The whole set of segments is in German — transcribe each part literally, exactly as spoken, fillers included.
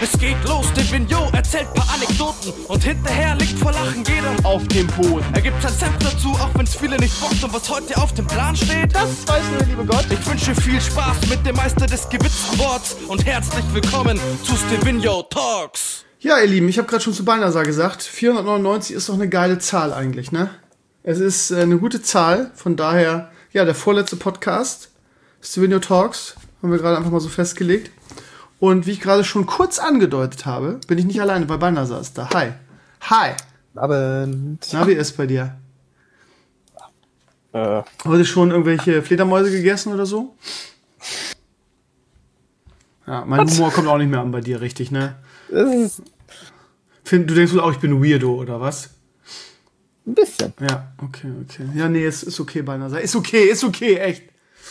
Es geht los, der Vigneault erzählt paar Anekdoten und hinterher liegt vor Lachen jeder auf dem Boden. Er gibt sein Senf dazu, auch wenn's viele nicht bockt. Und was heute auf dem Plan steht, das weiß nur der liebe Gott. Ich wünsche viel Spaß mit dem Meister des gewitzten Worts und herzlich willkommen zu Stevino Talks. Ja, ihr Lieben, ich habe gerade schon zu Balnasar gesagt, vierhundertneunundneunzig ist doch eine geile Zahl eigentlich, ne? Es ist äh, eine gute Zahl, von daher, ja, der vorletzte Podcast, Stevino Talks, haben wir gerade einfach mal so festgelegt. Und wie ich gerade schon kurz angedeutet habe, bin ich nicht alleine, weil Balnasar ist da. Hi. Hi. Abend. Na, wie ist bei dir? Äh. Heute schon irgendwelche Fledermäuse gegessen oder so? Ja, mein Was? Humor kommt auch nicht mehr an bei dir, richtig, ne? Das ist Du denkst wohl auch, ich bin Weirdo, oder was? Ein bisschen. Ja, okay, okay. Ja, nee, es ist okay, Balnasar. Ist okay, ist okay, echt.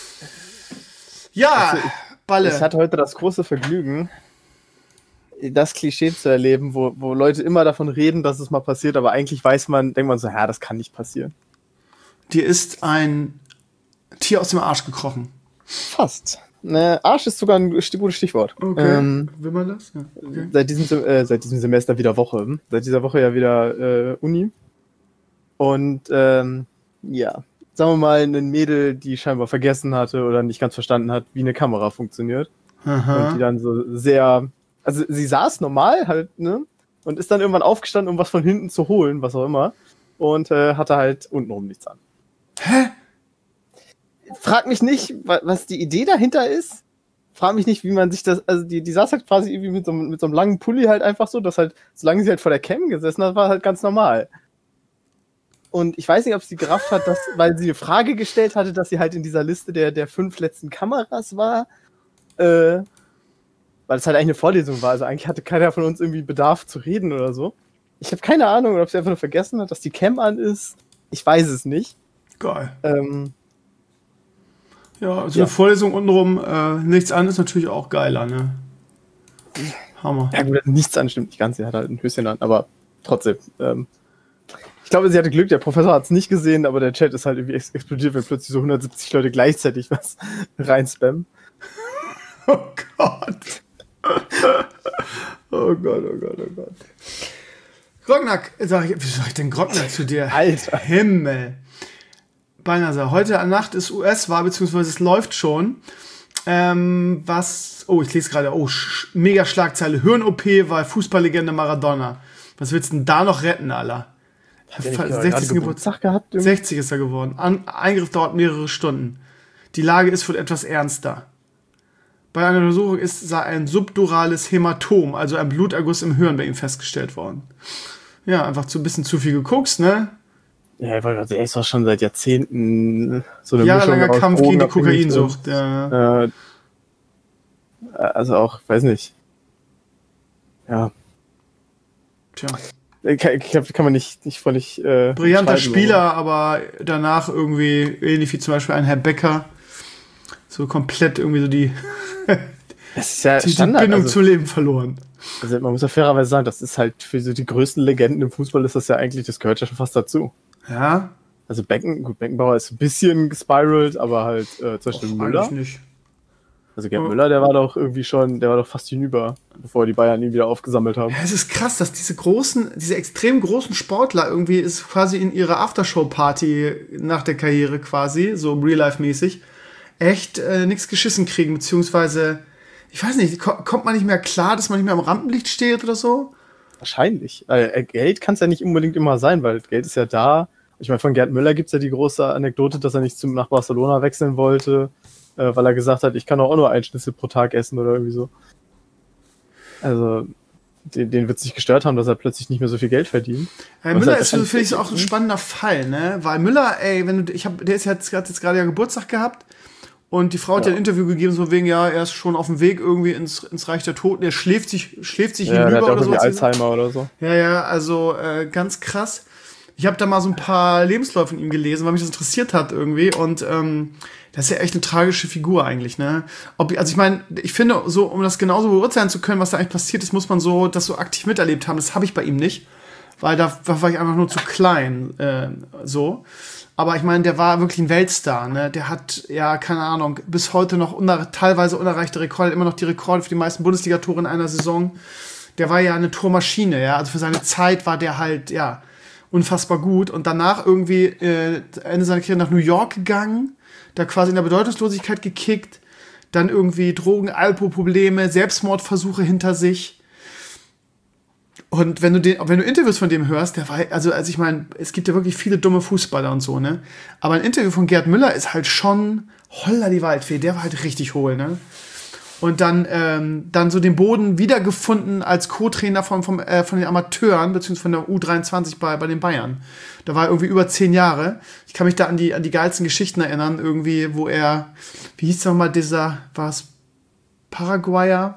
Ja, also ich, Balle. Ich hatte heute das große Vergnügen, das Klischee zu erleben, wo, wo Leute immer davon reden, dass es mal passiert, aber eigentlich weiß man, denkt man so, ja, das kann nicht passieren. Dir ist ein Tier aus dem Arsch gekrochen. Fast. Ne, Arsch ist sogar ein gutes Stichwort. Okay. Ähm, Will man das? Ja. Okay. Seit diesem, äh, seit diesem Semester wieder Woche. Seit dieser Woche ja wieder äh, Uni. Und ähm, ja, sagen wir mal, ein Mädel, die scheinbar vergessen hatte oder nicht ganz verstanden hat, wie eine Kamera funktioniert. Aha. Und die dann so sehr, also sie saß normal halt, ne? Und ist dann irgendwann aufgestanden, um was von hinten zu holen, was auch immer. Und äh, hatte halt untenrum nichts an. Hä? Frag mich nicht, was die Idee dahinter ist. Frag mich nicht, wie man sich das, also die, die saß halt quasi irgendwie mit so, mit so einem langen Pulli halt einfach so, dass halt, solange sie halt vor der Cam gesessen hat, war halt ganz normal. Und ich weiß nicht, ob sie gerafft hat, dass, weil sie eine Frage gestellt hatte, dass sie halt in dieser Liste der, der fünf letzten Kameras war, äh, weil es halt eigentlich eine Vorlesung war, also eigentlich hatte keiner von uns irgendwie Bedarf zu reden oder so. Ich habe keine Ahnung, ob sie einfach nur vergessen hat, dass die Cam an ist. Ich weiß es nicht. Geil. Ähm, Ja, also ja. eine Vorlesung untenrum, äh, nichts an ist natürlich auch geiler, ne? Hammer. Ja gut, nichts an, stimmt nicht ganz, sie hat halt ein Höschen an, aber trotzdem. Ähm, ich glaube, sie hatte Glück, der Professor hat es nicht gesehen, aber der Chat ist halt irgendwie ex- explodiert, wenn plötzlich so hundertsiebzig Leute gleichzeitig was reinspammen. Oh Gott. Oh Gott, oh Gott, oh Gott. Grognack, sag ich, wie sag ich denn Grognack zu dir? Alter. Himmel. Balnasar, heute Nacht ist U S-Wahl, beziehungsweise es läuft schon. Ähm, was, oh, ich lese gerade, oh, sch- mega Schlagzeile, Hirn-O P, weil Fußballlegende Maradona. Was willst du denn da noch retten, Alter? sechzigsten Geburtstag gehabt. sechzig ist er geworden. An- Eingriff dauert mehrere Stunden. Die Lage ist wohl etwas ernster. Bei einer Untersuchung ist sei ein subdurales Hämatom, also ein Bluterguss im Hirn bei ihm festgestellt worden. Ja, einfach zu ein bisschen zu viel geguckt, ne? Ja, ich wollte er ist doch schon seit Jahrzehnten so eine Jahrelanger Mischung aus Kampf gegen die Drogenabhängigkeit. Kokainsucht. Ja. Äh, also auch, weiß nicht. Ja. Tja. Kann, kann, kann man nicht, nicht völlig. Äh, Brillanter beschreiben, Spieler, aber danach irgendwie, ähnlich wie zum Beispiel ein Herr Becker, so komplett irgendwie so die, das ist ja die, die Standard, Bindung also, zum Leben verloren. Also man muss ja fairerweise sagen, das ist halt für so die größten Legenden im Fußball ist das ja eigentlich, das gehört ja schon fast dazu. Ja? Also Becken, gut, Beckenbauer ist ein bisschen gespiralt, aber halt äh, zum Beispiel Och, Müller. eigentlich nicht. Also Gerd Oh. Müller, der war doch irgendwie schon, der war doch fast hinüber, bevor die Bayern ihn wieder aufgesammelt haben. Ja, es ist krass, dass diese großen, diese extrem großen Sportler irgendwie ist quasi in ihrer Aftershow-Party nach der Karriere quasi, so Real-Life-mäßig, echt äh, nichts geschissen kriegen, beziehungsweise, ich weiß nicht, ko- kommt man nicht mehr klar, dass man nicht mehr im Rampenlicht steht oder so? Wahrscheinlich. Äh, Geld kann es ja nicht unbedingt immer sein, weil Geld ist ja da. Ich meine, von Gerd Müller gibt es ja die große Anekdote, dass er nicht zum, nach Barcelona wechseln wollte, äh, weil er gesagt hat, ich kann doch auch nur einen Schnitzel pro Tag essen oder irgendwie so. Also, den, den wird es nicht gestört haben, dass er plötzlich nicht mehr so viel Geld verdient. Äh, Müller ist, finde ich, auch ein spannender Fall, ne? Weil Müller, ey, wenn du, ich hab, der ist jetzt, hat jetzt gerade ja Geburtstag gehabt und die Frau hat ja Ja. ein Interview gegeben, so wegen, ja, er ist schon auf dem Weg irgendwie ins, ins Reich der Toten, er schläft sich, schläft sich Ja, der hat hinüber ja auch oder so. irgendwie hat sie gesagt. Alzheimer oder so. Ja, ja, also äh, ganz krass. Ich habe da mal so ein paar Lebensläufe von ihm gelesen, weil mich das interessiert hat irgendwie. Und ähm, das ist ja echt eine tragische Figur eigentlich, ne? Ob, also ich meine, ich finde, so um das genauso beurteilen zu können, was da eigentlich passiert ist, muss man so das so aktiv miterlebt haben. Das habe ich bei ihm nicht. weil da, da war ich einfach nur zu klein, äh, so. Aber ich meine, der war wirklich ein Weltstar, ne? Der hat, ja, keine Ahnung, bis heute noch uner- teilweise unerreichte Rekorde, immer noch die Rekorde für die meisten Bundesliga-Tore in einer Saison. Der war ja eine Tormaschine, ja. Also für seine Zeit war der halt, ja, unfassbar gut. Und danach irgendwie äh, Ende seiner Karriere nach New York gegangen, da quasi in der Bedeutungslosigkeit gekickt, dann irgendwie Drogen-, Alkoholprobleme, Selbstmordversuche hinter sich. Und wenn du den, wenn du Interviews von dem hörst, der war, also, also ich meine, es gibt ja wirklich viele dumme Fußballer und so, ne? Aber ein Interview von Gerd Müller ist halt schon, holla die Waldfee, der war halt richtig hohl, ne? Und dann, ähm, dann so den Boden wiedergefunden als Co-Trainer von, vom, äh, von den Amateuren, beziehungsweise von der U dreiundzwanzig bei, bei den Bayern. Da war er irgendwie über zehn Jahre. Ich kann mich da an die, an die geilsten Geschichten erinnern, irgendwie, wo er, wie hieß nochmal dieser, war es Paraguayer?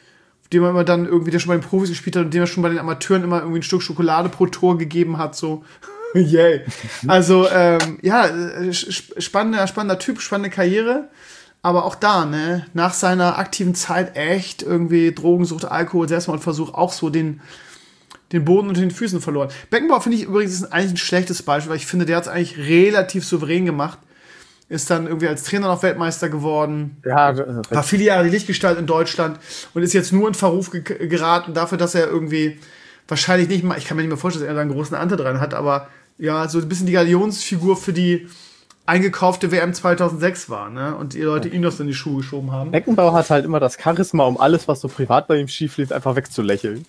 Dem er immer dann irgendwie, der schon bei den Profis gespielt hat und dem er schon bei den Amateuren immer irgendwie ein Stück Schokolade pro Tor gegeben hat, so, yay. Also, ähm, ja, spannender, spannender Typ, spannende Karriere, aber auch da, ne, nach seiner aktiven Zeit echt irgendwie Drogensucht, Alkohol, Selbstmordversuch, auch so den, den Boden unter den Füßen verloren. Beckenbauer finde ich übrigens ist eigentlich ein schlechtes Beispiel, weil ich finde, der hat es eigentlich relativ souverän gemacht. Ist dann irgendwie als Trainer noch Weltmeister geworden. Ja, war viele Jahre die Lichtgestalt in Deutschland und ist jetzt nur in Verruf ge- geraten dafür, dass er irgendwie wahrscheinlich nicht mal, ich kann mir nicht mehr vorstellen, dass er da einen großen Anteil dran hat, aber ja, so ein bisschen die Galionsfigur für die eingekaufte W M zweitausendsechs war, ne? Und die Leute ihm das in die Schuhe geschoben haben. Beckenbauer hat halt immer das Charisma, um alles, was so privat bei ihm schief lief, einfach wegzulächeln.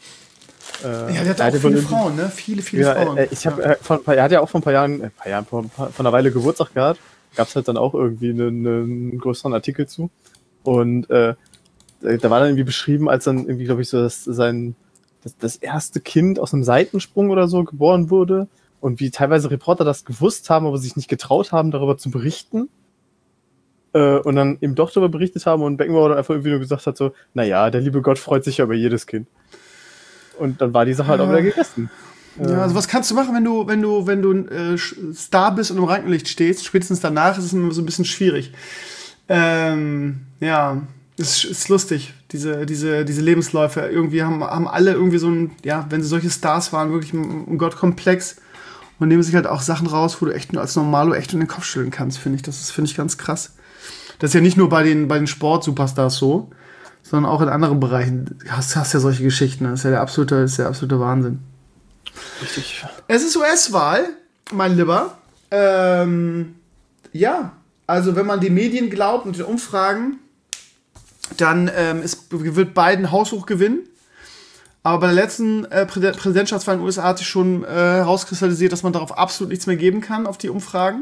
Äh, ja, der hat auch viele Frauen, ne? Viele, viele ja, Frauen. Äh, ich hab, äh, von, er hat ja auch vor ein paar Jahren, äh, paar Jahren vor, vor einer Weile Geburtstag gehabt. Gab es halt dann auch irgendwie einen, einen größeren Artikel zu. Und äh, da war dann irgendwie beschrieben, als dann irgendwie, glaube ich, so dass sein das, das erste Kind aus einem Seitensprung oder so geboren wurde und wie teilweise Reporter das gewusst haben, aber sich nicht getraut haben, darüber zu berichten. Äh, und dann eben doch darüber berichtet haben und Beckenbauer dann einfach irgendwie nur gesagt hat so, naja, der liebe Gott freut sich ja über jedes Kind. Und dann war die Sache halt auch wieder gegessen. Ja, also was kannst du machen, wenn du, wenn du, wenn du ein äh, Star bist und im Rampenlicht stehst? Spätestens danach ist es immer so ein bisschen schwierig. Ähm, ja, es ist, ist lustig, diese, diese, diese Lebensläufe. Irgendwie haben, haben alle irgendwie so ein, ja, wenn sie solche Stars waren, wirklich ein Gottkomplex und nehmen sich halt auch Sachen raus, wo du echt nur als Normalo echt in den Kopf schütteln kannst, finde ich. Das ist, finde ich, ganz krass. Das ist ja nicht nur bei den, bei den Sport-Superstars so, sondern auch in anderen Bereichen. Du hast, hast ja solche Geschichten. Das ist ja der absolute, das ist der absolute Wahnsinn. Richtig. Es ist U S-Wahl, mein Lieber. Ähm, ja, also wenn man den Medien glaubt und den Umfragen, dann ähm, ist, wird Biden haushoch gewinnen. Aber bei der letzten äh, Prä- Präsidentschaftswahl in den U S A hat sich schon äh, herauskristallisiert, dass man darauf absolut nichts mehr geben kann, auf die Umfragen.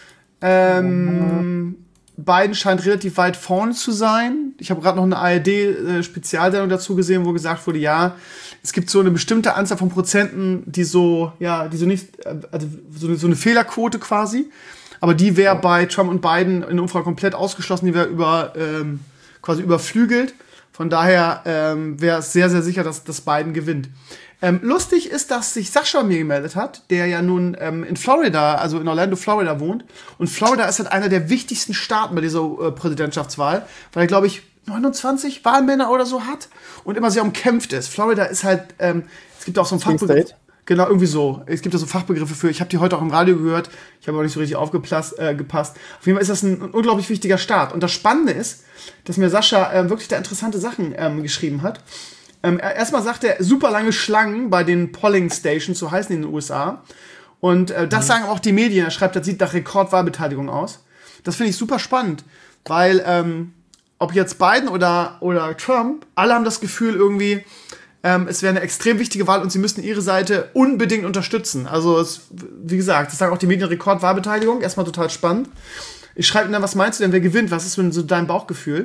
Ähm, mhm. Biden scheint relativ weit vorne zu sein. Ich habe gerade noch eine A R D-Spezialsendung dazu gesehen, wo gesagt wurde, ja, es gibt so eine bestimmte Anzahl von Prozenten, die so, ja, die so nicht, also so eine, so eine Fehlerquote quasi, aber die wäre ja bei Trump und Biden in der Umfrage komplett ausgeschlossen, die wäre über, ähm, quasi überflügelt. Von daher ähm, wäre es sehr, sehr sicher, dass, dass Biden gewinnt. Ähm, lustig ist, dass sich Sascha mir gemeldet hat, der ja nun ähm, in Florida, also in Orlando, Florida wohnt. Und Florida ist halt einer der wichtigsten Staaten bei dieser äh, Präsidentschaftswahl, weil er, glaube ich, neunundzwanzig Wahlmänner oder so hat und immer sehr umkämpft ist. Florida ist halt, ähm, es gibt auch so einen Fachbegriff. Genau, irgendwie so. Es gibt da so Fachbegriffe für. Ich habe die heute auch im Radio gehört. Ich habe aber nicht so richtig aufgepasst. Äh, gepasst. Auf jeden Fall ist das ein, ein unglaublich wichtiger Staat. Und das Spannende ist, dass mir Sascha äh, wirklich da interessante Sachen ähm, geschrieben hat. Ähm, erstmal sagt er, super lange Schlangen bei den Polling Stations, so heißen die in den U S A. Und äh, das mhm. sagen auch die Medien. Er schreibt, das sieht nach Rekordwahlbeteiligung aus. Das finde ich super spannend, weil ähm, ob jetzt Biden oder, oder Trump, alle haben das Gefühl irgendwie, ähm, es wäre eine extrem wichtige Wahl und sie müssten ihre Seite unbedingt unterstützen. Also, es, wie gesagt, das sagen auch die Medien, Rekordwahlbeteiligung. Erstmal total spannend. Ich schreibe ihm dann, was meinst du denn, wer gewinnt? Was ist denn so dein Bauchgefühl?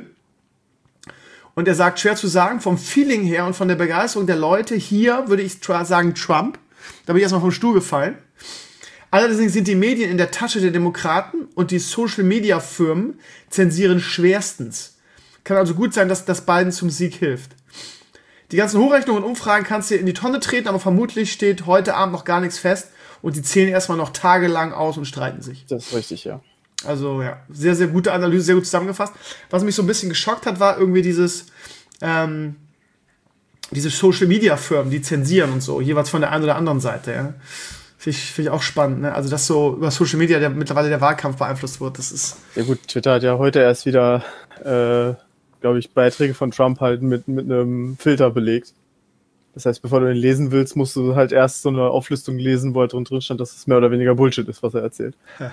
Und er sagt, schwer zu sagen, vom Feeling her und von der Begeisterung der Leute hier würde ich sagen Trump. Da bin ich erstmal vom Stuhl gefallen. Allerdings sind die Medien in der Tasche der Demokraten und die Social-Media-Firmen zensieren schwerstens. Kann also gut sein, dass das Biden zum Sieg hilft. Die ganzen Hochrechnungen und Umfragen kannst du in die Tonne treten, aber vermutlich steht heute Abend noch gar nichts fest und die zählen erstmal noch tagelang aus und streiten sich. Das ist richtig, ja. Also ja, sehr, sehr gute Analyse, sehr gut zusammengefasst. Was mich so ein bisschen geschockt hat, war irgendwie dieses, ähm, diese Social-Media-Firmen, die zensieren und so, jeweils von der einen oder anderen Seite, ja. Finde ich, find ich auch spannend, ne? Also, dass so über Social Media der, mittlerweile der Wahlkampf beeinflusst wird, das ist... Ja gut, Twitter hat ja heute erst wieder, äh, glaube ich, Beiträge von Trump halt mit, mit einem Filter belegt. Das heißt, bevor du den lesen willst, musst du halt erst so eine Auflistung lesen, wo halt drin stand, dass es mehr oder weniger Bullshit ist, was er erzählt.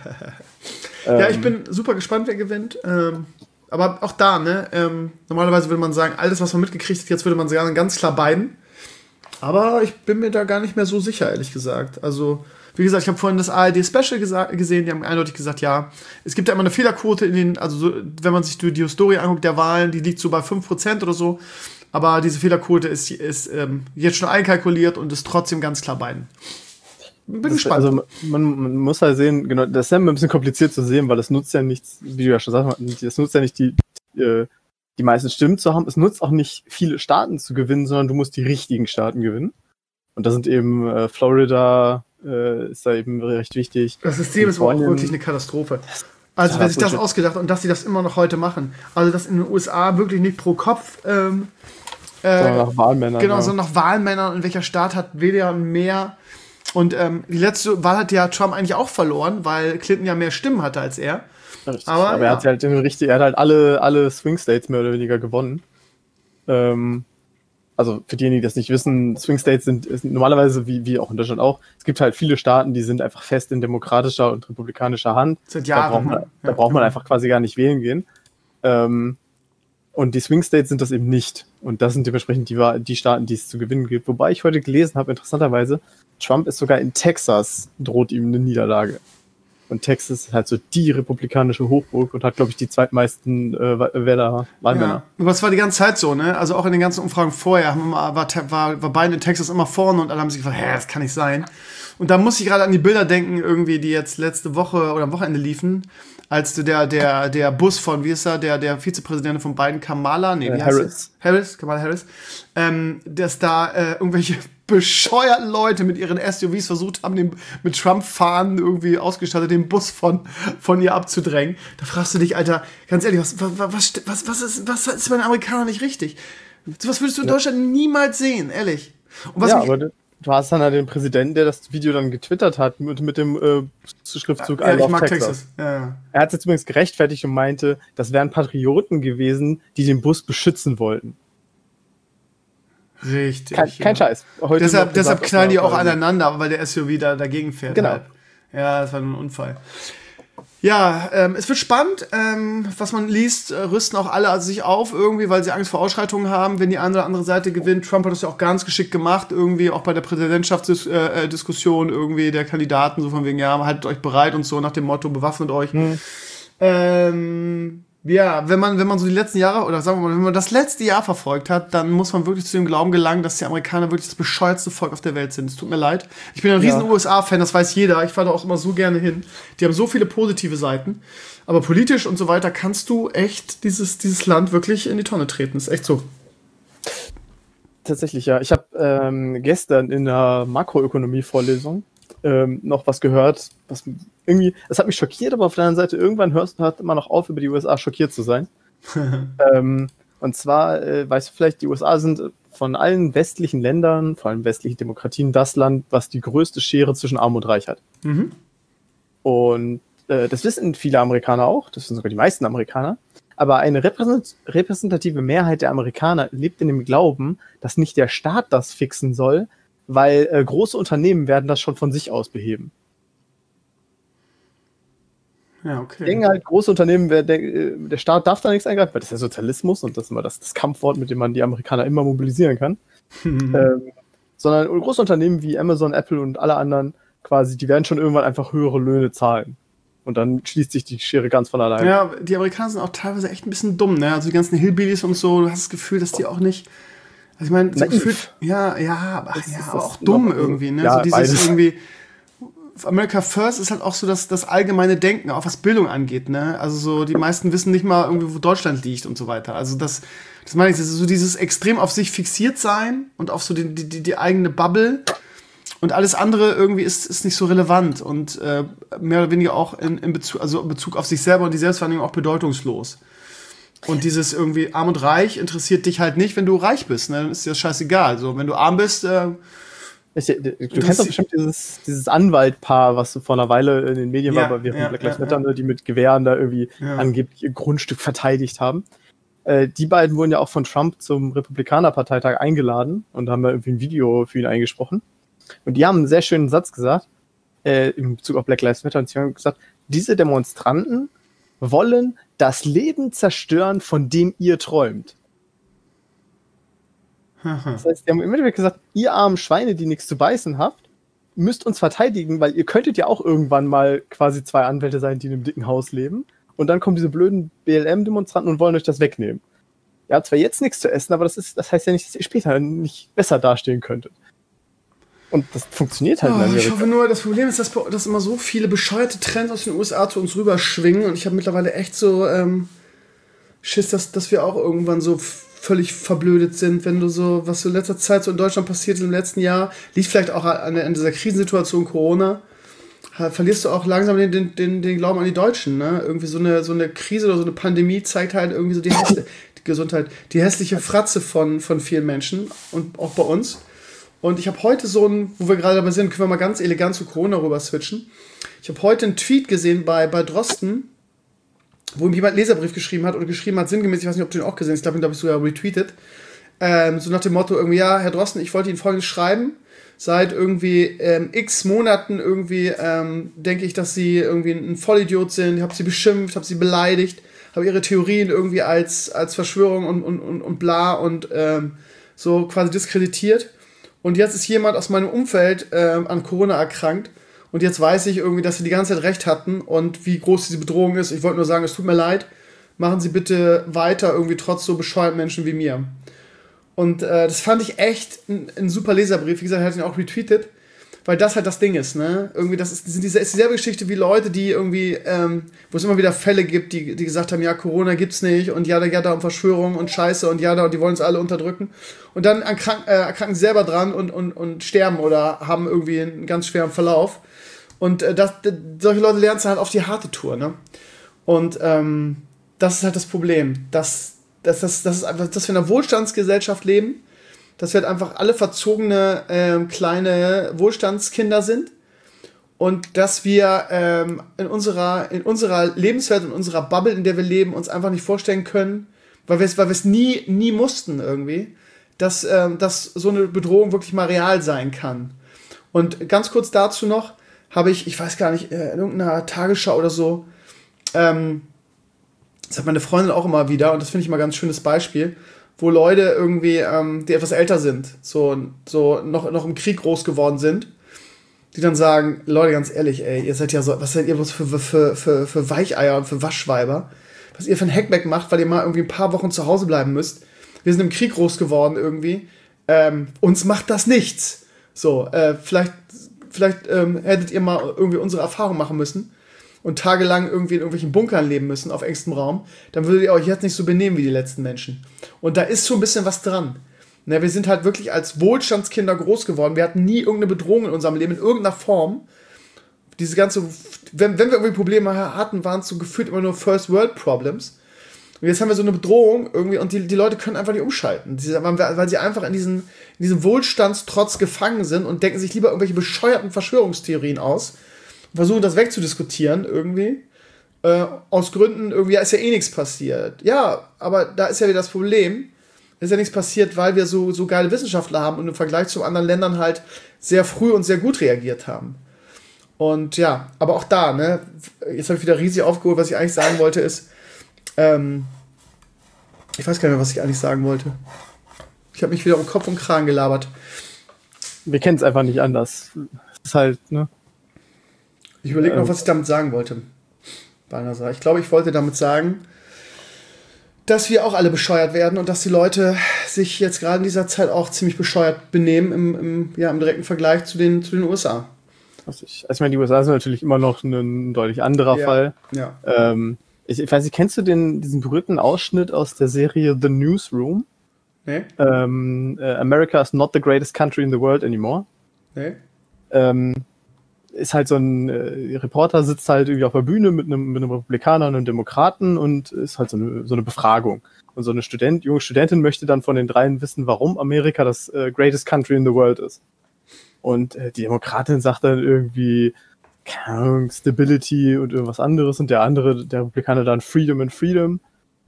Ja, ich bin super gespannt, wer gewinnt. Ähm, aber auch da, ne, ähm, normalerweise würde man sagen, alles, was man mitgekriegt hat, jetzt würde man sagen, ganz klar Biden. Aber ich bin mir da gar nicht mehr so sicher, ehrlich gesagt. Also, wie gesagt, ich habe vorhin das A R D-Special gesehen, die haben eindeutig gesagt, ja, es gibt ja immer eine Fehlerquote in den, also so, wenn man sich die Historie anguckt der Wahlen, die liegt so bei fünf Prozent oder so. Aber diese Fehlerquote ist, ist ähm, jetzt schon einkalkuliert und ist trotzdem ganz klar Biden. Bin das gespannt. Also man, man muss halt sehen, genau, das ist ja ein bisschen kompliziert zu sehen, weil das nutzt ja nichts, wie du ja schon sagst, das nutzt ja nicht die, die, die meisten Stimmen zu haben. Es nutzt auch nicht viele Staaten zu gewinnen, sondern du musst die richtigen Staaten gewinnen. Und da sind eben äh, Florida, äh, ist da eben recht wichtig. Das System ist auch wirklich eine Katastrophe. Also wer sich das ausgedacht und dass sie das immer noch heute machen. Also dass in den U S A wirklich nicht pro Kopf ähm, äh, sondern nach Wahlmännern. Genau, ja. sondern nach Wahlmännern. Und welcher Staat hat weder mehr. Und ähm, die letzte Wahl hat ja Trump eigentlich auch verloren, weil Clinton ja mehr Stimmen hatte als er. Richtig. Aber, Aber er, ja. hat halt richtig, er hat halt alle, alle Swing States mehr oder weniger gewonnen. Ähm, also für diejenigen, die das nicht wissen, Swing States sind, sind normalerweise, wie, wie auch in Deutschland auch, es gibt halt viele Staaten, die sind einfach fest in demokratischer und republikanischer Hand. Seit Jahren. Da braucht man, ja. da braucht man einfach quasi gar nicht wählen gehen. Ähm, und die Swing States sind das eben nicht. Und das sind dementsprechend die, die Staaten, die es zu gewinnen gibt. Wobei ich heute gelesen habe, interessanterweise, Trump ist sogar in Texas, droht ihm eine Niederlage. Und Texas ist halt so die republikanische Hochburg und hat, glaube ich, die zweitmeisten äh, Wähler, Wahlmänner. Ja. Aber es war die ganze Zeit so, ne? Also auch in den ganzen Umfragen vorher war, war, war, war Biden in Texas immer vorne und alle haben sich gefragt, hä, das kann nicht sein. Und da muss ich gerade an die Bilder denken, irgendwie, die jetzt letzte Woche oder am Wochenende liefen, als der, der, der Bus von, wie ist er, der, der Vizepräsident von Biden, Kamala, nee, wie äh, heißt Harris. Er? Harris, Kamala Harris, ähm, dass da äh, irgendwelche bescheuerten Leute mit ihren S U Vs versucht haben, den, mit Trump-Fahnen irgendwie ausgestattet, den Bus von, von ihr abzudrängen. Da fragst du dich, Alter, ganz ehrlich, was, was, was, was, was, ist, was ist bei den Amerikanern nicht richtig? Was würdest du in Deutschland ja. niemals sehen, ehrlich? Und was ja, mich, aber du hast dann halt den Präsidenten, der das Video dann getwittert hat, mit, mit dem äh, Schriftzug ja, I ich mag Texas. Texas. Ja, ja. Er hat es jetzt übrigens gerechtfertigt und meinte, das wären Patrioten gewesen, die den Bus beschützen wollten. Richtig. Kein, kein ja. Scheiß. Heute deshalb deshalb knallen die auch also. aneinander, weil der S U V da dagegen fährt. Genau. Halt. Ja, das war ein Unfall. Ja, ähm, es wird spannend, ähm, was man liest, äh, rüsten auch alle also sich auf irgendwie, weil sie Angst vor Ausschreitungen haben, wenn die eine oder andere Seite gewinnt. Trump hat das ja auch ganz geschickt gemacht, irgendwie auch bei der Präsidentschaftsdiskussion äh, irgendwie der Kandidaten, so von wegen, ja, haltet euch bereit und so nach dem Motto, bewaffnet euch. Hm. Ähm, ja, wenn man, wenn man so die letzten Jahre, oder sagen wir mal, wenn man das letzte Jahr verfolgt hat, dann muss man wirklich zu dem Glauben gelangen, dass die Amerikaner wirklich das bescheuertste Volk auf der Welt sind. Es tut mir leid. Ich bin ein riesen ja. U S A-Fan, das weiß jeder. Ich fahre da auch immer so gerne hin. Die haben so viele positive Seiten. Aber politisch und so weiter kannst du echt dieses, dieses Land wirklich in die Tonne treten. Ist echt so. Tatsächlich, ja. Ich habe ähm, gestern in der Makroökonomie-Vorlesung ähm, noch was gehört, was irgendwie, es hat mich schockiert, aber auf der anderen Seite, irgendwann hörst du halt immer noch auf, über die U S A schockiert zu sein. ähm, und zwar, äh, weißt du vielleicht, die U S A sind von allen westlichen Ländern, vor allem westlichen Demokratien, das Land, was die größte Schere zwischen Arm und Reich hat. Mhm. Und äh, das wissen viele Amerikaner auch, das sind sogar die meisten Amerikaner, aber eine repräsent- repräsentative Mehrheit der Amerikaner lebt in dem Glauben, dass nicht der Staat das fixen soll, weil äh, große Unternehmen werden das schon von sich aus beheben. Ja, okay. Ich denke halt, große Unternehmen, der, der Staat darf da nichts eingreifen, weil das ist ja Sozialismus und das ist immer das, das Kampfwort, mit dem man die Amerikaner immer mobilisieren kann. ähm, sondern große Unternehmen wie Amazon, Apple und alle anderen quasi, die werden schon irgendwann einfach höhere Löhne zahlen. Und dann schließt sich die Schere ganz von alleine. Ja, die Amerikaner sind auch teilweise echt ein bisschen dumm, ne? Also die ganzen Hillbillies und so, du hast das Gefühl, dass die auch nicht. Also ich meine, so gefühlt, ja, ja, aber ja, aber auch dumm irgendwie, ne? Ja, so dieses beides. irgendwie. America First ist halt auch so das, das allgemeine Denken, auch was Bildung angeht, ne? Also so, die meisten wissen nicht mal irgendwie, wo Deutschland liegt und so weiter. Also das, das meine ich, das ist so dieses extrem auf sich fixiert sein und auf so die, die, die eigene Bubble. Und alles andere irgendwie ist, ist nicht so relevant und äh, mehr oder weniger auch in, in Bezug, also in Bezug auf sich selber und die Selbstwahrnehmung auch bedeutungslos. Und dieses irgendwie arm und reich interessiert dich halt nicht, wenn du reich bist. Ne? Dann ist dir das scheißegal. So, wenn du arm bist... Äh, ich, du kennst doch bestimmt dieses, dieses Anwaltpaar, was vor einer Weile in den Medien ja, war, während ja, Black Lives Matter, ja, ja. die mit Gewehren da irgendwie ja. angeblich ihr Grundstück verteidigt haben. Äh, die beiden wurden ja auch von Trump zum Republikanerparteitag eingeladen und haben da irgendwie ein Video für ihn eingesprochen. Und die haben einen sehr schönen Satz gesagt, äh, in Bezug auf Black Lives Matter. Und sie haben gesagt, diese Demonstranten wollen das Leben zerstören, von dem ihr träumt. Das heißt, die haben im Endeffekt gesagt, ihr armen Schweine, die nichts zu beißen habt, müsst uns verteidigen, weil ihr könntet ja auch irgendwann mal quasi zwei Anwälte sein, die in einem dicken Haus leben. Und dann kommen diese blöden B L M-Demonstranten und wollen euch das wegnehmen. Ihr habt zwar jetzt nichts zu essen, aber das ist, das heißt ja nicht, dass ihr später nicht besser dastehen könntet. Und das funktioniert halt. Oh, ich hoffe nur, das Problem ist, dass, dass immer so viele bescheuerte Trends aus den U S A zu uns rüberschwingen. Und ich habe mittlerweile echt so ähm, Schiss, dass, dass wir auch irgendwann so völlig verblödet sind, wenn du so, was so in letzter Zeit so in Deutschland passiert ist im letzten Jahr, liegt vielleicht auch an, an dieser Krisensituation Corona, verlierst du auch langsam den, den, den, den Glauben an die Deutschen. Ne? Irgendwie so eine, so eine Krise oder so eine Pandemie zeigt halt irgendwie so die, hässliche, die Gesundheit, die hässliche Fratze von, von vielen Menschen und auch bei uns. Und ich habe heute so ein, wo wir gerade dabei sind, können wir mal ganz elegant zu Corona rüber switchen. Ich habe heute einen Tweet gesehen bei, bei Drosten, wo ihm jemand einen Leserbrief geschrieben hat und geschrieben hat, sinngemäß, ich weiß nicht, ob du den auch gesehen hast, ich glaube, den habe ich sogar retweetet, ähm, so nach dem Motto irgendwie, ja, Herr Drosten, ich wollte Ihnen Folgendes schreiben, seit irgendwie ähm, x Monaten irgendwie ähm, denke ich, dass Sie irgendwie ein Vollidiot sind, ich habe Sie beschimpft, habe Sie beleidigt, habe Ihre Theorien irgendwie als, als Verschwörung und, und, und, und bla und ähm, so quasi diskreditiert. Und jetzt ist jemand aus meinem Umfeld ähm, an Corona erkrankt. Und jetzt weiß ich irgendwie, dass sie die ganze Zeit recht hatten und wie groß diese Bedrohung ist. Ich wollte nur sagen, es tut mir leid. Machen Sie bitte weiter irgendwie trotz so bescheuerten Menschen wie mir. Und äh, das fand ich echt ein, ein super Leserbrief. Wie gesagt, er hat ihn auch retweetet. Weil das halt das Ding ist, ne? Irgendwie, das ist, diese, ist dieselbe Geschichte wie Leute, die irgendwie, ähm, wo es immer wieder Fälle gibt, die, die gesagt haben, ja, Corona gibt's nicht und ja, da, ja, da um Verschwörung und Scheiße und ja, da, und die wollen uns alle unterdrücken. Und dann erkrank, äh, erkranken sie selber dran und, und, und sterben oder haben irgendwie einen ganz schweren Verlauf. Und äh, das, d- solche Leute lernen es halt auf die harte Tour, ne? Und ähm, das ist halt das Problem, dass, dass, dass, dass, einfach, dass wir in einer Wohlstandsgesellschaft leben, dass wir halt einfach alle verzogene ähm, kleine Wohlstandskinder sind und dass wir ähm, in unserer in unserer Lebenswelt, in unserer Bubble, in der wir leben, uns einfach nicht vorstellen können, weil wir es weil wir es nie nie mussten irgendwie, dass ähm, dass so eine Bedrohung wirklich mal real sein kann. Und ganz kurz dazu noch habe ich, ich weiß gar nicht, in irgendeiner Tagesschau oder so, ähm, das hat meine Freundin auch immer wieder und das finde ich mal ein ganz schönes Beispiel, wo Leute irgendwie, ähm, die etwas älter sind, so, so noch, noch im Krieg groß geworden sind, die dann sagen, Leute, ganz ehrlich, ey, ihr seid ja so, was seid ihr für, für, für, für Weicheier und für Waschweiber, was ihr für ein Hackback macht, weil ihr mal irgendwie ein paar Wochen zu Hause bleiben müsst. Wir sind im Krieg groß geworden irgendwie, ähm, uns macht das nichts. So, äh, vielleicht, vielleicht ähm, hättet ihr mal irgendwie unsere Erfahrung machen müssen und tagelang irgendwie in irgendwelchen Bunkern leben müssen, auf engstem Raum, dann würdet ihr euch jetzt nicht so benehmen wie die letzten Menschen. Und da ist schon ein bisschen was dran. Ne, wir sind halt wirklich als Wohlstandskinder groß geworden. Wir hatten nie irgendeine Bedrohung in unserem Leben, in irgendeiner Form. Diese ganze, wenn, wenn wir irgendwie Probleme hatten, waren es so gefühlt immer nur First World Problems. Und jetzt haben wir so eine Bedrohung irgendwie und die, die Leute können einfach nicht umschalten. Die, weil sie einfach in diesen, in diesem Wohlstandstrotz gefangen sind und denken sich lieber irgendwelche bescheuerten Verschwörungstheorien aus. Versuchen das wegzudiskutieren irgendwie, äh, aus Gründen, irgendwie ist ja eh nichts passiert. Ja, aber da ist ja wieder das Problem, ist ja nichts passiert, weil wir so, so geile Wissenschaftler haben und im Vergleich zu anderen Ländern halt sehr früh und sehr gut reagiert haben. Und ja, aber auch da, ne, jetzt habe ich wieder riesig aufgeholt, was ich eigentlich sagen wollte ist, ähm, ich weiß gar nicht mehr, was ich eigentlich sagen wollte. Ich habe mich wieder um Kopf und Kragen gelabert. Wir kennen es einfach nicht anders. Das ist halt, ne? Ich überlege noch, was ich damit sagen wollte. Ich glaube, ich wollte damit sagen, dass wir auch alle bescheuert werden und dass die Leute sich jetzt gerade in dieser Zeit auch ziemlich bescheuert benehmen im, im, ja, im direkten Vergleich zu den, zu den U S A. Also ich, also ich meine, die U S A sind natürlich immer noch ein deutlich anderer ja, Fall. Ja. Ähm, ich, ich weiß nicht, kennst du den, diesen berühmten Ausschnitt aus der Serie The Newsroom? Nee. Ähm, äh, America is not the greatest country in the world anymore. Nee. Ähm, ist halt so ein äh, Reporter, sitzt halt irgendwie auf der Bühne mit einem, mit einem Republikaner und einem Demokraten und ist halt so eine, so eine Befragung. Und so eine Student, junge Studentin möchte dann von den dreien wissen, warum Amerika das äh, greatest country in the world ist. Und äh, die Demokratin sagt dann irgendwie, keine Ahnung, Stability und irgendwas anderes und der andere, der Republikaner dann Freedom and Freedom.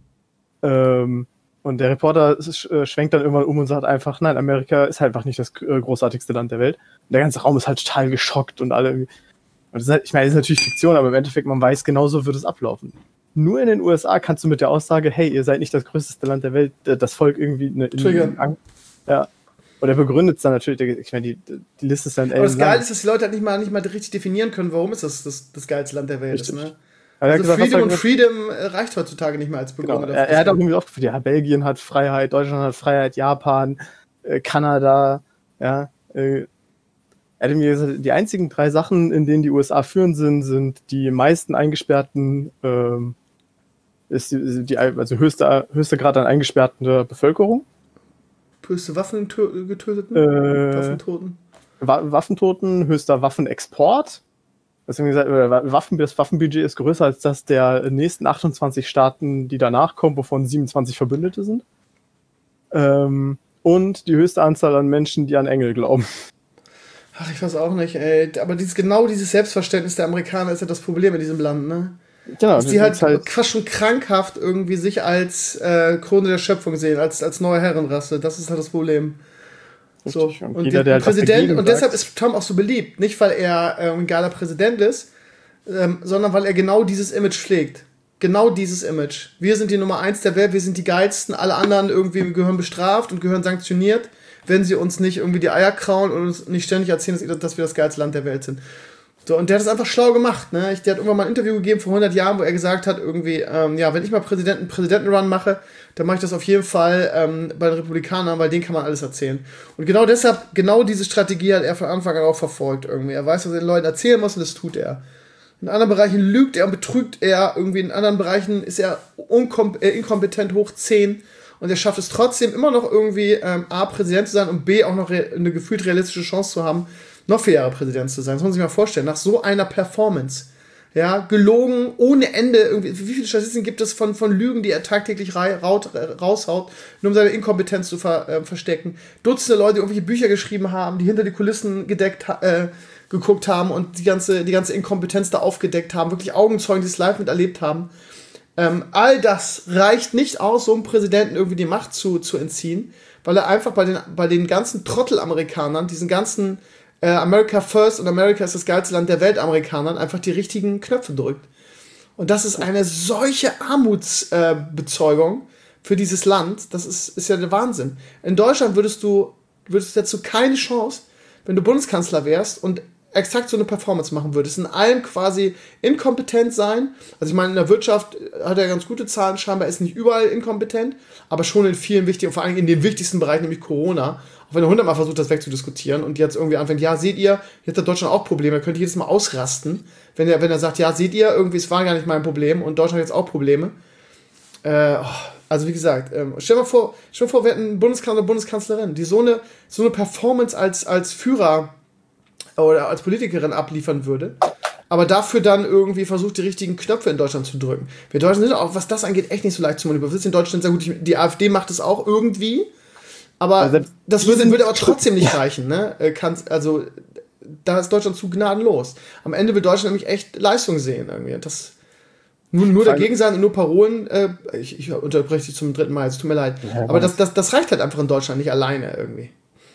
Ähm, und der Reporter äh, schwenkt dann irgendwann um und sagt einfach, nein, Amerika ist halt einfach nicht das äh, großartigste Land der Welt. Und der ganze Raum ist halt total geschockt und alle irgendwie. Und das ist halt, ich meine, das ist natürlich Fiktion, aber im Endeffekt, man weiß, genauso wird es ablaufen. Nur in den U S A kannst du mit der Aussage, hey, ihr seid nicht das größte Land der Welt, das Volk irgendwie eine, triggern. Eine, ja. Und er begründet es dann natürlich, ich meine, die, die Liste ist dann aber das Geile ist, dass die Leute halt nicht mal, nicht mal richtig definieren können, warum ist das das, das geilste Land der Welt ist, ne? Also gesagt, Freedom und Freedom reicht heutzutage nicht mehr als Begründung. Genau. Er, er hat auch irgendwie aufgeführt, ja, Belgien hat Freiheit, Deutschland hat Freiheit, Japan, äh, Kanada, ja, äh, er hat mir gesagt, die einzigen drei Sachen, in denen die U S A führend sind, sind die meisten eingesperrten, ähm, ist die, die also höchste, höchste Grad an eingesperrter Bevölkerung. Höchste Waffengetöteten? Äh, Waffentoten? Wa- Waffentoten, höchster Waffenexport. Deswegen gesagt, Waffen, das Waffenbudget ist größer als das der nächsten achtundzwanzig Staaten, die danach kommen, wovon siebenundzwanzig Verbündete sind. Ähm, und die höchste Anzahl an Menschen, die an Engel glauben. Ach, ich weiß auch nicht, ey. Aber dieses, genau dieses Selbstverständnis der Amerikaner ist ja das Problem in diesem Land, ne? Genau, dass die halt, halt fast schon krankhaft irgendwie sich als äh, Krone der Schöpfung sehen, als, als neue Herrenrasse. Das ist halt das Problem. So. Und, und, jeder, der der Präsident, und deshalb ist Trump auch so beliebt. Nicht, weil er äh, ein geiler Präsident ist, ähm, sondern weil er genau dieses Image pflegt. Genau dieses Image. Wir sind die Nummer eins der Welt, wir sind die geilsten, alle anderen irgendwie gehören bestraft und gehören sanktioniert, wenn sie uns nicht irgendwie die Eier krauen und uns nicht ständig erzählen, dass wir das geilste Land der Welt sind. So, und der hat das einfach schlau gemacht, ne? Ich, der hat irgendwann mal ein Interview gegeben vor hundert Jahren, wo er gesagt hat, irgendwie, ähm, ja, wenn ich mal Präsidenten, Präsidentenrun mache, dann mache ich das auf jeden Fall ähm, bei den Republikanern, weil denen kann man alles erzählen. Und genau deshalb, genau diese Strategie hat er von Anfang an auch verfolgt irgendwie. Er weiß, was er den Leuten erzählen muss und das tut er. In anderen Bereichen lügt er und betrügt er, irgendwie in anderen Bereichen ist er unkom- äh, inkompetent hoch zehn und er schafft es trotzdem immer noch irgendwie ähm, A, Präsident zu sein und B, auch noch re- eine gefühlt realistische Chance zu haben, noch vier Jahre Präsident zu sein. Das muss man sich mal vorstellen. Nach so einer Performance. Ja, gelogen, ohne Ende. Irgendwie, wie viele Statistiken gibt es von, von Lügen, die er tagtäglich rei- raut, raushaut, nur um seine Inkompetenz zu ver, äh, verstecken. Dutzende Leute, die irgendwelche Bücher geschrieben haben, die hinter die Kulissen gedeckt, äh, geguckt haben und die ganze, die ganze Inkompetenz da aufgedeckt haben. Wirklich Augenzeugen, die es live miterlebt haben. Ähm, all das reicht nicht aus, so einem Präsidenten irgendwie die Macht zu, zu entziehen, weil er einfach bei den, bei den ganzen Trottel-Amerikanern, diesen ganzen Äh, America First und America ist das geilste Land der Welt Amerikanern einfach die richtigen Knöpfe drückt. Und das ist eine solche Armutsbezeugung äh, für dieses Land, das ist, ist ja der Wahnsinn. In Deutschland würdest du, würdest du dazu keine Chance, wenn du Bundeskanzler wärst und exakt so eine Performance machen würdest. In allem quasi inkompetent sein. Also ich meine, in der Wirtschaft hat er ganz gute Zahlen, scheinbar ist nicht überall inkompetent, aber schon in vielen wichtigen, vor allem in den wichtigsten Bereichen, nämlich Corona. Auch wenn er hundertmal versucht, das wegzudiskutieren und jetzt irgendwie anfängt, ja, seht ihr, jetzt hat Deutschland auch Probleme, er könnte jedes Mal ausrasten, wenn er, wenn er sagt, ja, seht ihr, irgendwie, es war gar nicht mein Problem und Deutschland hat jetzt auch Probleme. Äh, also wie gesagt, ähm, stell dir mal vor, stell dir mal vor, wir hätten einen Bundeskanzler, eine Bundeskanzlerin, die so eine, so eine Performance als, als Führer oder als Politikerin abliefern würde, aber dafür dann irgendwie versucht, die richtigen Knöpfe in Deutschland zu drücken. Wir Deutschen sind auch, was das angeht, echt nicht so leicht zu manipulieren. Wir sind in Deutschland sehr gut, die AfD macht es auch irgendwie, aber also, das würde, würde aber trotzdem nicht reichen, ne? Also, da ist Deutschland zu gnadenlos. Am Ende will Deutschland nämlich echt Leistung sehen, irgendwie. Das, nur, nur dagegen sein und nur Parolen, äh, ich, ich unterbreche dich zum dritten Mal, es tut mir leid. Ja, aber das, das, das reicht halt einfach in Deutschland nicht alleine irgendwie.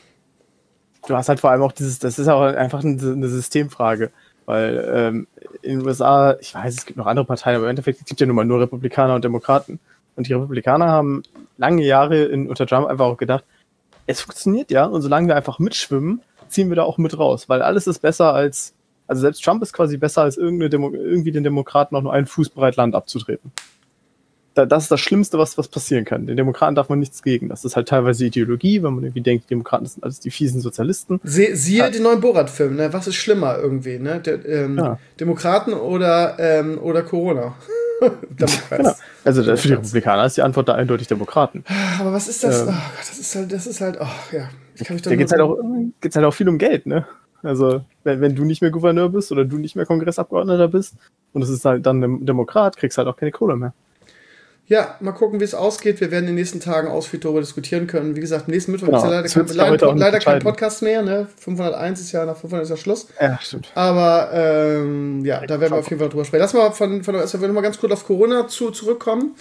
Du hast halt vor allem auch dieses, das ist auch einfach eine, eine Systemfrage, weil ähm, in den U S A, ich weiß, es gibt noch andere Parteien, aber im Endeffekt gibt es ja nun mal nur Republikaner und Demokraten. Und die Republikaner haben lange Jahre in, unter Trump einfach auch gedacht, es funktioniert ja, und solange wir einfach mitschwimmen, ziehen wir da auch mit raus, weil alles ist besser als, also selbst Trump ist quasi besser als irgendeine Demo, irgendwie den Demokraten auch nur einen Fuß breit Land abzutreten. Da, das ist das Schlimmste, was, was passieren kann. Den Demokraten darf man nichts gegen. Das ist halt teilweise Ideologie, wenn man irgendwie denkt, die Demokraten sind alles die fiesen Sozialisten. Sie, siehe ja. den neuen Borat-Film, ne? Was ist schlimmer irgendwie, ne? Der, ähm, ja. Demokraten oder, ähm, oder Corona? Genau. Also für die Republikaner ist die Antwort da eindeutig Demokraten. Aber was ist das? Ähm, oh Gott, das ist halt, das ist halt, oh ja. Ich kann mich da geht's halt, auch, geht's halt auch viel um Geld, ne? Also, wenn, wenn du nicht mehr Gouverneur bist oder du nicht mehr Kongressabgeordneter bist und es ist halt dann ein Demokrat, kriegst halt auch keine Kohle mehr. Ja, mal gucken, wie es ausgeht. Wir werden in den nächsten Tagen ausführlich darüber diskutieren können. Wie gesagt, nächsten Mittwoch Genau. ist ja leider, kein, leider, leider kein Podcast mehr. Ne? fünfhunderteins ist ja, nach fünfhundert ist ja Schluss. Ja, stimmt. Aber ähm, ja, da werden wir auf jeden Fall drüber sprechen. Lass mal von, von erst mal ganz kurz auf Corona zu, zurückkommen.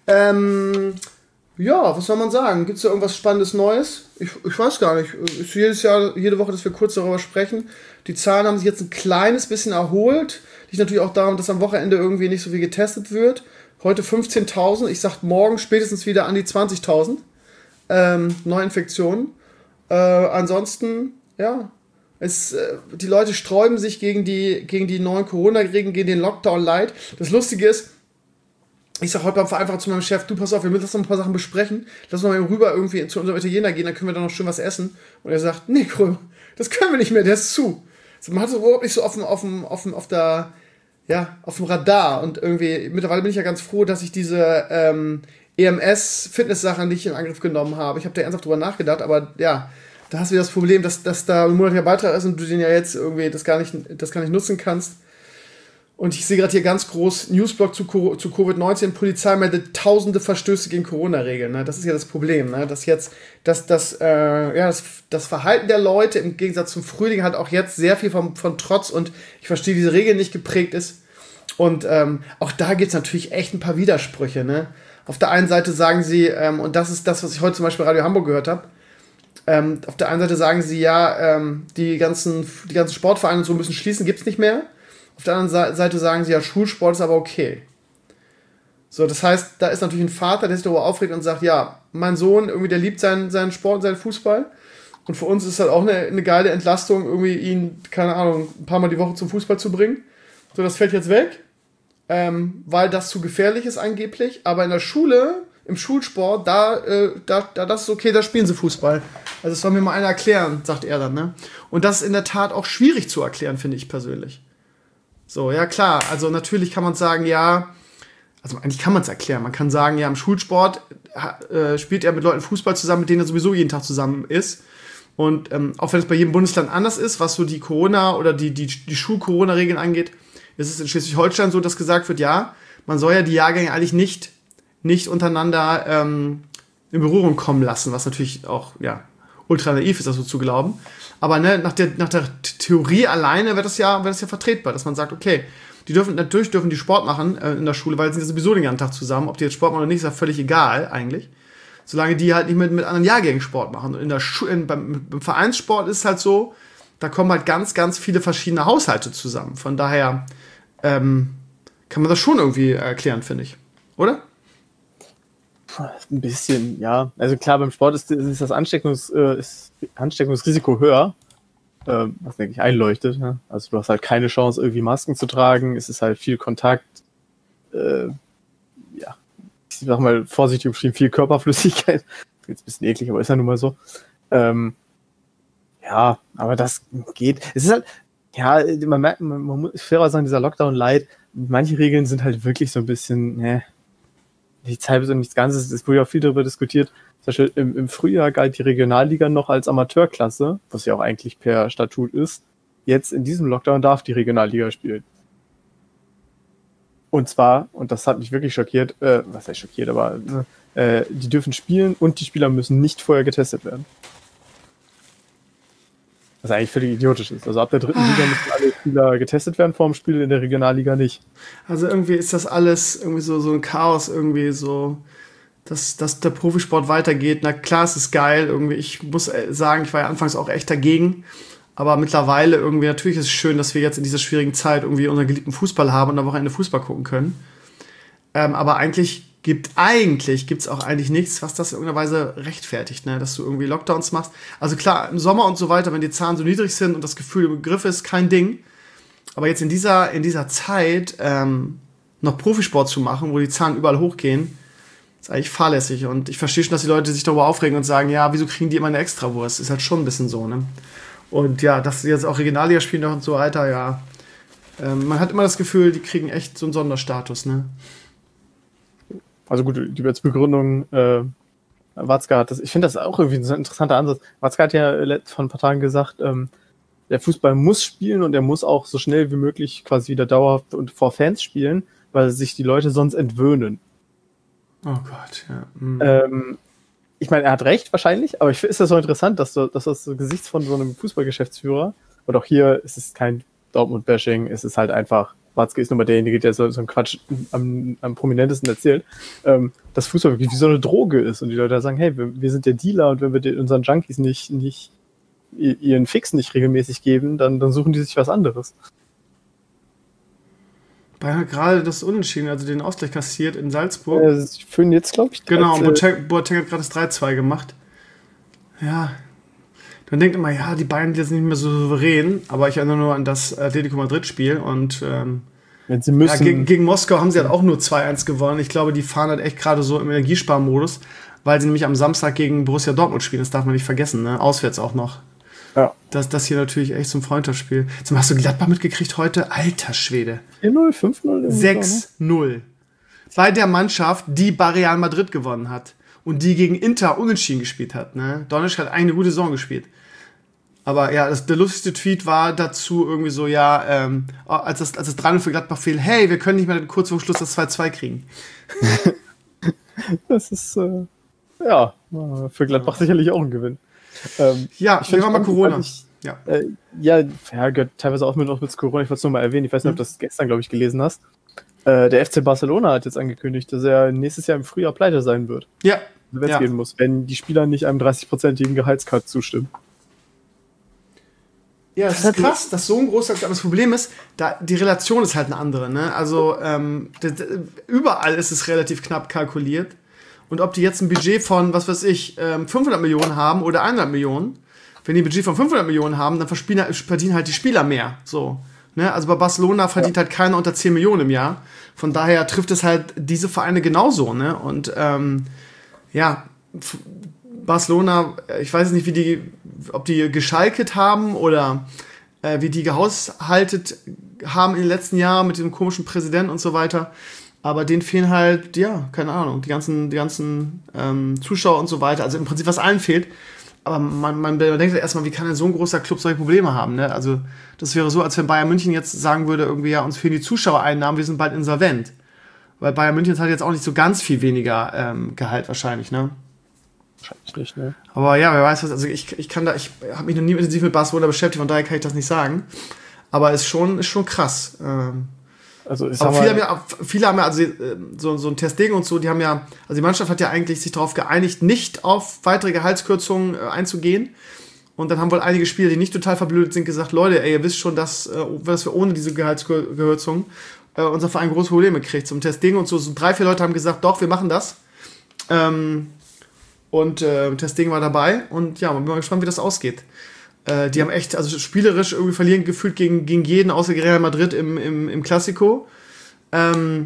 Ähm, ja, was soll man sagen? Gibt es da irgendwas Spannendes Neues? Ich, ich weiß gar nicht. Es ist jedes Jahr, jede Woche, dass wir kurz darüber sprechen. Die Zahlen haben sich jetzt ein kleines bisschen erholt. Liegt natürlich auch daran, dass am Wochenende irgendwie nicht so viel getestet wird. Heute fünfzehntausend, ich sag morgen spätestens wieder an die zwanzigtausend ähm, Neuinfektionen. Äh, ansonsten, ja, es, äh, die Leute sträuben sich gegen die, gegen die neuen Corona-Regeln, gegen den Lockdown-Light. Das Lustige ist, ich sag heute beim Vereinfacher zu meinem Chef, du pass auf, wir müssen noch ein paar Sachen besprechen. Lass mal rüber irgendwie zu unserem Italiener gehen, dann können wir da noch schön was essen. Und er sagt, nee, Krömer, das können wir nicht mehr, der ist zu. Also man hat es überhaupt nicht so auf dem, auf dem, auf dem, auf der... ja, auf dem Radar und irgendwie, mittlerweile bin ich ja ganz froh, dass ich diese ähm, E M S-Fitness-Sache nicht in Angriff genommen habe. Ich habe da ernsthaft drüber nachgedacht, aber ja, da hast du wieder das Problem, dass, dass da ein monatlicher Beitrag ist und du den ja jetzt irgendwie das gar nicht, das gar nicht nutzen kannst. Und ich sehe gerade hier ganz groß Newsblog zu, zu Covid neunzehn, Polizei meldet tausende Verstöße gegen Corona-Regeln. Ne? Das ist ja das Problem, ne? Dass jetzt, dass das, äh, ja, das, das Verhalten der Leute im Gegensatz zum Frühling halt auch jetzt sehr viel von, von Trotz und ich verstehe diese Regeln nicht geprägt ist. Und ähm, auch da gibt es natürlich echt ein paar Widersprüche. Ne? Auf der einen Seite sagen sie, ähm, und das ist das, was ich heute zum Beispiel Radio Hamburg gehört habe, ähm, auf der einen Seite sagen sie, ja, ähm, die ganzen, die ganzen Sportvereine und so müssen schließen, gibt es nicht mehr. Auf der anderen Seite sagen sie, ja, Schulsport ist aber okay. So, das heißt, da ist natürlich ein Vater, der sich darüber aufregt und sagt, ja, mein Sohn, irgendwie, der liebt seinen, seinen Sport und seinen Fußball. Und für uns ist halt auch eine, eine geile Entlastung, irgendwie ihn, keine Ahnung, ein paar Mal die Woche zum Fußball zu bringen. So, das fällt jetzt weg, ähm, weil das zu gefährlich ist angeblich. Aber in der Schule, im Schulsport, da, äh, da, da das ist okay, da spielen sie Fußball. Also das soll mir mal einer erklären, sagt er dann, ne? Und das ist in der Tat auch schwierig zu erklären, finde ich persönlich. So, ja klar, also natürlich kann man sagen, ja, also eigentlich kann man es erklären. Man kann sagen, ja, im Schulsport äh, spielt er mit Leuten Fußball zusammen, mit denen er sowieso jeden Tag zusammen ist. Und ähm, auch wenn es bei jedem Bundesland anders ist, was so die Corona- oder die, die, die Schul-Corona-Regeln angeht, ist es in Schleswig-Holstein so, dass gesagt wird, ja, man soll ja die Jahrgänge eigentlich nicht, nicht untereinander ähm, in Berührung kommen lassen, was natürlich auch, ja, ultra naiv ist, das so zu glauben. Aber ne, nach der, nach der Theorie alleine wird das ja, wird das ja vertretbar, dass man sagt, okay, die dürfen, natürlich dürfen die Sport machen äh, in der Schule, weil sie sind ja sowieso den ganzen Tag zusammen. Ob die jetzt Sport machen oder nicht, ist ja völlig egal eigentlich. Solange die halt nicht mit, mit anderen Jahrgängen Sport machen. Und in der Schu- in, beim, beim Vereinssport ist es halt so, da kommen halt ganz, ganz viele verschiedene Haushalte zusammen. Von daher ähm, kann man das schon irgendwie erklären, finde ich. Oder? Ein bisschen, ja. Also klar, beim Sport ist, ist das Ansteckungs, äh, ist Ansteckungsrisiko höher, äh, was denke ich einleuchtet. Ja? Also du hast halt keine Chance, irgendwie Masken zu tragen. Es ist halt viel Kontakt, äh, ja, ich sag mal vorsichtig umschrieben, viel Körperflüssigkeit. Jetzt ein bisschen eklig, aber ist ja nun mal so. Ähm, ja, aber das geht. Es ist halt, ja, man merkt, man, man muss fairer sagen, dieser Lockdown-Light, manche Regeln sind halt wirklich so ein bisschen, ne, nichts Halbes und nichts Ganzes. Es wurde ja auch viel darüber diskutiert. Zum Beispiel im, im Frühjahr galt die Regionalliga noch als Amateurklasse, was ja auch eigentlich per Statut ist. Jetzt in diesem Lockdown darf die Regionalliga spielen. Und zwar, und das hat mich wirklich schockiert, äh, was heißt schockiert, aber äh, die dürfen spielen und die Spieler müssen nicht vorher getestet werden. Was eigentlich völlig idiotisch ist. Also ab der dritten Liga müssen alle Spieler getestet werden vor dem Spiel, in der Regionalliga nicht. Also irgendwie ist das alles irgendwie so, so ein Chaos, irgendwie so, dass, dass der Profisport weitergeht. Na klar, es ist geil. Irgendwie, ich muss sagen, ich war ja anfangs auch echt dagegen. Aber mittlerweile irgendwie, natürlich ist es schön, dass wir jetzt in dieser schwierigen Zeit irgendwie unseren geliebten Fußball haben und am Wochenende Fußball gucken können. Ähm, aber eigentlich gibt eigentlich gibt's auch eigentlich nichts, was das in irgendeiner Weise rechtfertigt, ne? Dass du irgendwie Lockdowns machst. Also klar, im Sommer und so weiter, wenn die Zahlen so niedrig sind und das Gefühl im Griff ist, kein Ding. Aber jetzt in dieser, in dieser Zeit ähm, noch Profisport zu machen, wo die Zahlen überall hochgehen, ist eigentlich fahrlässig. Und ich verstehe schon, dass die Leute sich darüber aufregen und sagen, ja, wieso kriegen die immer eine Extrawurst? Ist halt schon ein bisschen so, ne? Und ja, dass sie jetzt auch Regionalliga spielen und so weiter, ja. Ähm, man hat immer das Gefühl, die kriegen echt so einen Sonderstatus, ne? Also gut, die als Begründung, äh, Watzke hat das, ich finde das auch irgendwie ein interessanter Ansatz. Watzke hat ja vor ein paar Tagen gesagt, ähm, der Fußball muss spielen und er muss auch so schnell wie möglich quasi wieder dauerhaft und vor Fans spielen, weil sich die Leute sonst entwöhnen. Oh Gott, ja. Mhm. Ähm, ich meine, er hat recht wahrscheinlich, aber ich finde es ja so interessant, dass, du, dass das so Gesicht von so einem Fußballgeschäftsführer, und auch hier ist es kein Dortmund-Bashing, es ist halt einfach, Watzke ist nun mal derjenige, der so, so einen Quatsch am, am prominentesten erzählt, ähm, dass Fußball wirklich wie so eine Droge ist und die Leute sagen, hey, wir, wir sind der Dealer und wenn wir den, unseren Junkies nicht, nicht ihren Fix nicht regelmäßig geben, dann, dann suchen die sich was anderes. Bayern hat gerade das Unentschieden, also den Ausgleich kassiert in Salzburg. Äh, sie führen jetzt, glaube ich, genau, als, Boateng, Boateng hat gerade das drei zwei gemacht. Ja, man denkt immer, ja, die Bayern sind nicht mehr so souverän, aber ich erinnere nur an das Atletico Madrid-Spiel und ähm, wenn sie müssen. Ja, gegen, gegen Moskau haben sie halt auch nur zwei eins gewonnen. Ich glaube, die fahren halt echt gerade so im Energiesparmodus, weil sie nämlich am Samstag gegen Borussia Dortmund spielen. Das darf man nicht vergessen, ne? Auswärts auch noch. Ja. Das, das hier natürlich echt zum Freundschaftsspiel. Zum, hast du Gladbach mitgekriegt heute? Alter Schwede. vier null, fünf null? sechs null. Bei der Mannschaft, die bei Real Madrid gewonnen hat und die gegen Inter unentschieden gespielt hat. Ne? Donetsk hat eine gute Saison gespielt. Aber ja, das, der lustigste Tweet war dazu irgendwie so, ja, ähm, als das, als das drei null für Gladbach fiel, hey, wir können nicht mehr kurz vor Schluss das zwei zwei kriegen. Das ist, äh, ja, für Gladbach sicherlich auch ein Gewinn. Ähm, ja, ich wir haben mal Corona. Ich, ja, äh, ja, ja, gehört teilweise auch mit, auch mit Corona. Ich wollte es nur mal erwähnen. Ich weiß nicht, mhm. ob du das gestern, glaube ich, gelesen hast. Äh, der F C Barcelona hat jetzt angekündigt, dass er nächstes Jahr im Frühjahr pleite sein wird. Ja. Wenn es ja. gehen muss, wenn die Spieler nicht einem dreißig-prozentigen Gehaltscut zustimmen. Ja, das ist krass, dass so ein großer, aber das Problem ist, da, die Relation ist halt eine andere, ne? Also, ähm, das, überall ist es relativ knapp kalkuliert. Und ob die jetzt ein Budget von, was weiß ich, fünfhundert Millionen haben oder hundert Millionen, wenn die ein Budget von fünfhundert Millionen haben, dann verdienen halt die Spieler mehr, so. Ne? Also bei Barcelona verdient ja. halt keiner unter zehn Millionen im Jahr. Von daher trifft es halt diese Vereine genauso, ne? Und, ähm, ja, Barcelona, ich weiß nicht, wie die, ob die geschalket haben oder äh, wie die gehaushaltet haben in den letzten Jahren mit dem komischen Präsidenten und so weiter. Aber denen fehlen halt, ja, keine Ahnung, die ganzen, die ganzen ähm, Zuschauer und so weiter. Also im Prinzip, was allen fehlt. Aber man, man denkt erstmal, wie kann denn so ein großer Club solche Probleme haben? Ne? Also das wäre so, als wenn Bayern München jetzt sagen würde, irgendwie, ja, uns fehlen die Zuschauereinnahmen, wir sind bald insolvent. Weil Bayern München hat jetzt auch nicht so ganz viel weniger ähm, Gehalt wahrscheinlich, ne? Wahrscheinlich nicht, ne? Aber ja, wer weiß was, also ich, ich kann da, ich habe mich noch nie intensiv mit Barcelona beschäftigt, von daher kann ich das nicht sagen. Aber es ist schon, ist schon krass. Ähm, also ich aber viele haben, ja, viele haben ja, also so, so ein Ter Stegen und so, die haben ja, also die Mannschaft hat ja eigentlich sich darauf geeinigt, nicht auf weitere Gehaltskürzungen äh, einzugehen. Und dann haben wohl einige Spieler, die nicht total verblödet sind, gesagt, Leute, ey, ihr wisst schon, dass, äh, dass wir ohne diese Gehaltskürzungen äh, unser Verein große Probleme kriegt. Zum Ter Stegen und so, so drei, vier Leute haben gesagt, doch, wir machen das. Ähm, Und äh, Ter Stegen war dabei und ja, man bin mal gespannt, wie das ausgeht. Äh, die haben echt, also spielerisch irgendwie verlieren gefühlt gegen, gegen jeden, außer Real Madrid im, im, im Clasico. Ähm,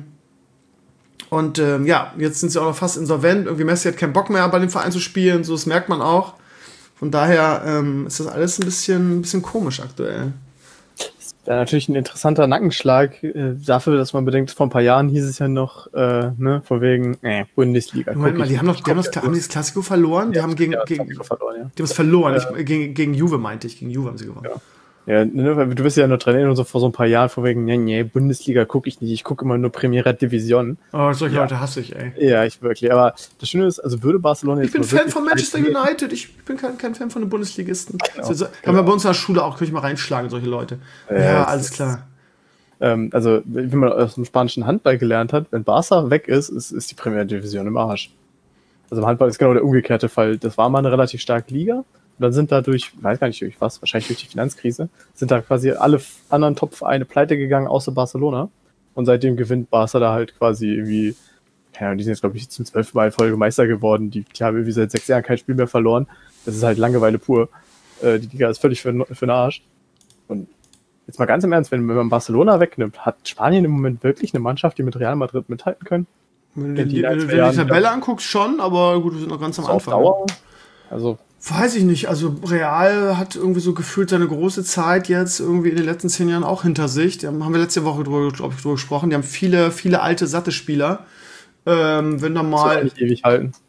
und ähm, ja, jetzt sind sie auch noch fast insolvent. Irgendwie Messi hat keinen Bock mehr, bei dem Verein zu spielen, so das merkt man auch. Von daher ähm, ist das alles ein bisschen, ein bisschen komisch aktuell. Wäre natürlich ein interessanter Nackenschlag äh, dafür, dass man bedenkt, vor ein paar Jahren hieß es ja noch, äh, ne, von wegen, äh, Bundesliga. Moment mal, die haben, noch, die haben, das, haben die das Klassiko verloren? Die ja, haben gegen, ja, gegen verloren, ja. Die haben es verloren, äh, ich, gegen, gegen Juve meinte ich, gegen Juve haben sie gewonnen. Ja. Ja, ne, du bist ja nur dran erinnern, so vor so ein paar Jahren, von wegen, nee, nee, Bundesliga gucke ich nicht, ich gucke immer nur Primera Division. Oh, solche ja. Leute hasse ich, ey. Ja, ich wirklich, aber das Schöne ist, also würde Barcelona jetzt Ich bin Fan von Manchester United, ich bin kein, kein Fan von den Bundesligisten. Genau. So, haben genau. wir bei uns in der Schule auch, könnte ich mal reinschlagen, solche Leute. Ja, ja alles klar. Ähm, also, wie man aus dem spanischen Handball gelernt hat, wenn Barca weg ist, ist, ist die Primera Division im Arsch. Also im Handball ist genau der umgekehrte Fall. Das war mal eine relativ starke Liga. Und dann sind dadurch, ich weiß gar nicht durch was, wahrscheinlich durch die Finanzkrise, sind da quasi alle anderen Top-Vereine pleite gegangen, außer Barcelona. Und seitdem gewinnt Barca da halt quasi irgendwie, ja, die sind jetzt, glaube ich, zum zwölften Mal in Folge Meister geworden. Die, die haben irgendwie seit sechs Jahren kein Spiel mehr verloren. Das ist halt Langeweile pur. Äh, die Liga ist völlig für, für den Arsch. Und jetzt mal ganz im Ernst, wenn, wenn man Barcelona wegnimmt, hat Spanien im Moment wirklich eine Mannschaft, die mit Real Madrid mithalten können? Wenn du die, die, die Tabelle anguckst, schon, aber gut, wir sind noch ganz am so Anfang. Auf Dauer? Also weiß ich nicht, also Real hat irgendwie so gefühlt seine große Zeit jetzt irgendwie in den letzten zehn Jahren auch hinter sich. Da haben wir letzte Woche drüber, glaub ich, drüber gesprochen. Die haben viele, viele alte, satte Spieler. Ähm, wenn da mal nicht ewig halten.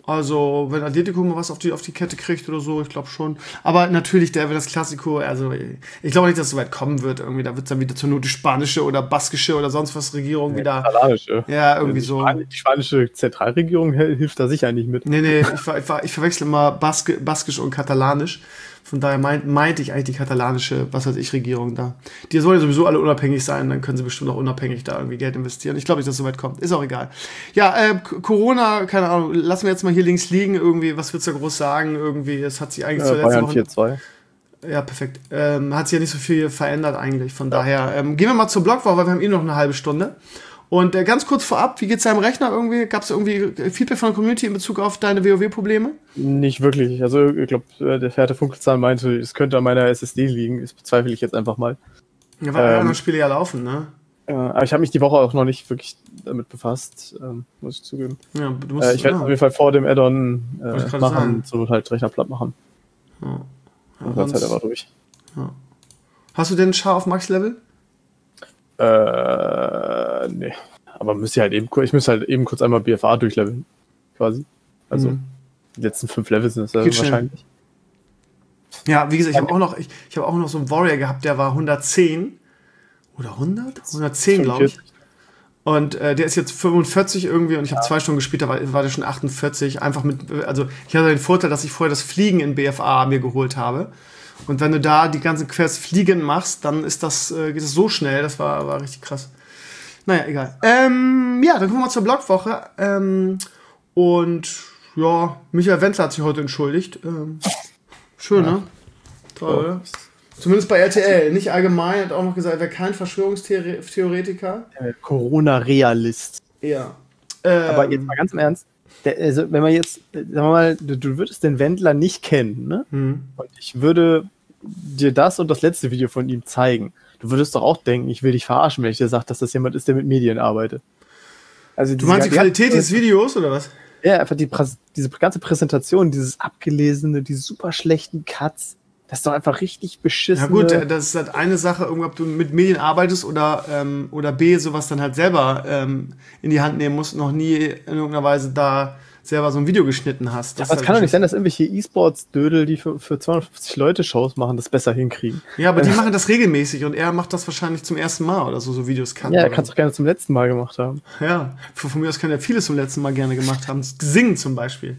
Also, wenn Atletico mal was auf die, auf die Kette kriegt oder so, ich glaube schon. Aber natürlich, der wird das Klassiko, also ich glaube nicht, dass es so weit kommen wird. Irgendwie, da wird es dann wieder zur Not die spanische oder baskische oder sonst was Regierung ja, wieder. Katalanische. Ja, irgendwie die so. Span- die spanische Zentralregierung hilft da sicher nicht mit. Nee, nee, ich, ver- ich, ver- ich verwechsel immer Baske, baskisch und katalanisch. Von daher meint, meinte ich eigentlich die katalanische, was weiß ich, Regierung da. Die sollen ja sowieso alle unabhängig sein, dann können sie bestimmt auch unabhängig da irgendwie Geld investieren. Ich glaube nicht, dass es so weit kommt. Ist auch egal. Ja, äh, Corona, keine Ahnung, lassen wir jetzt mal hier links liegen. Irgendwie, was willst du da groß sagen? Irgendwie, es hat sich eigentlich ja, zur letzten Woche... vier zwei. Ja, perfekt. Ähm, hat sich ja nicht so viel verändert eigentlich. Von ja. daher, ähm, gehen wir mal zur Blogwoche, weil wir haben eh noch eine halbe Stunde. Und äh, ganz kurz vorab, wie geht's deinem Rechner irgendwie? Gab es irgendwie Feedback von der Community in Bezug auf deine WoW-Probleme? Nicht wirklich. Also ich glaube, der Fährte Funkelzahn meinte, es könnte an meiner S S D liegen. Das bezweifle ich jetzt einfach mal. Ja, weil ähm, andere Spiele ja laufen, ne? Äh, aber ich habe mich die Woche auch noch nicht wirklich damit befasst, ähm, muss ich zugeben. Ja, du musst, äh, ich werde ja. auf jeden Fall vor dem Add-on äh, machen, so halt Rechner platt machen. Ja. Ja, und dann Zeit aber durch. Ja. Hast du denn Char auf Max-Level? Äh, nee. Aber müsste halt eben, ich müsste halt eben kurz einmal B F A durchleveln. Quasi. Also, mhm. die letzten fünf Levels sind es ja wahrscheinlich. Ja, wie gesagt, ich habe auch noch, ich, ich habe auch noch so einen Warrior gehabt, der war hundertzehn. Oder hundert? hundertzehn, glaube ich. Und äh, der ist jetzt fünfundvierzig irgendwie und ich habe ja. zwei Stunden gespielt, da war, war der schon achtundvierzig. Einfach mit, also ich hatte den Vorteil, dass ich vorher das Fliegen in B F A mir geholt habe. Und wenn du da die ganzen Quests fliegen machst, dann ist das, äh, geht es so schnell, das war, war richtig krass. Naja, egal. Ähm, ja, dann kommen wir zur Blogwoche. Ähm, und ja, Michael Wendler hat sich heute entschuldigt. Ähm, schön, ja. ne? Toll, oh. oder? Zumindest bei R T L, nicht allgemein. Hat auch noch gesagt, er wäre kein Verschwörungstheoretiker. Äh, Corona-Realist. Ja. Ähm, Aber jetzt mal ganz im Ernst. Der, also wenn man jetzt, sagen wir mal, du, du würdest den Wendler nicht kennen, ne? Hm. Und ich würde dir das und das letzte Video von ihm zeigen. Du würdest doch auch denken, ich will dich verarschen, wenn ich dir sage, dass das jemand ist, der mit Medien arbeitet. Also du meinst die Qualität des Videos, oder was? Ja, einfach die, diese ganze Präsentation, dieses abgelesene, diese super schlechten Cuts. Das ist doch einfach richtig beschissen. Ja gut, das ist halt eine Sache, ob du mit Medien arbeitest oder, ähm, oder B, sowas dann halt selber ähm, in die Hand nehmen musst, noch nie in irgendeiner Weise da selber so ein Video geschnitten hast. Das ja, aber es halt kann doch nicht sein, dass irgendwelche E-Sports-Dödel, die für, für zweihundertfünfzig Leute Shows machen, das besser hinkriegen. Ja, aber die machen das regelmäßig und er macht das wahrscheinlich zum ersten Mal oder so, so Videos kann. Ja, er kann es auch gerne zum letzten Mal gemacht haben. Ja, von, von mir aus kann er vieles zum letzten Mal gerne gemacht haben. Singen zum Beispiel.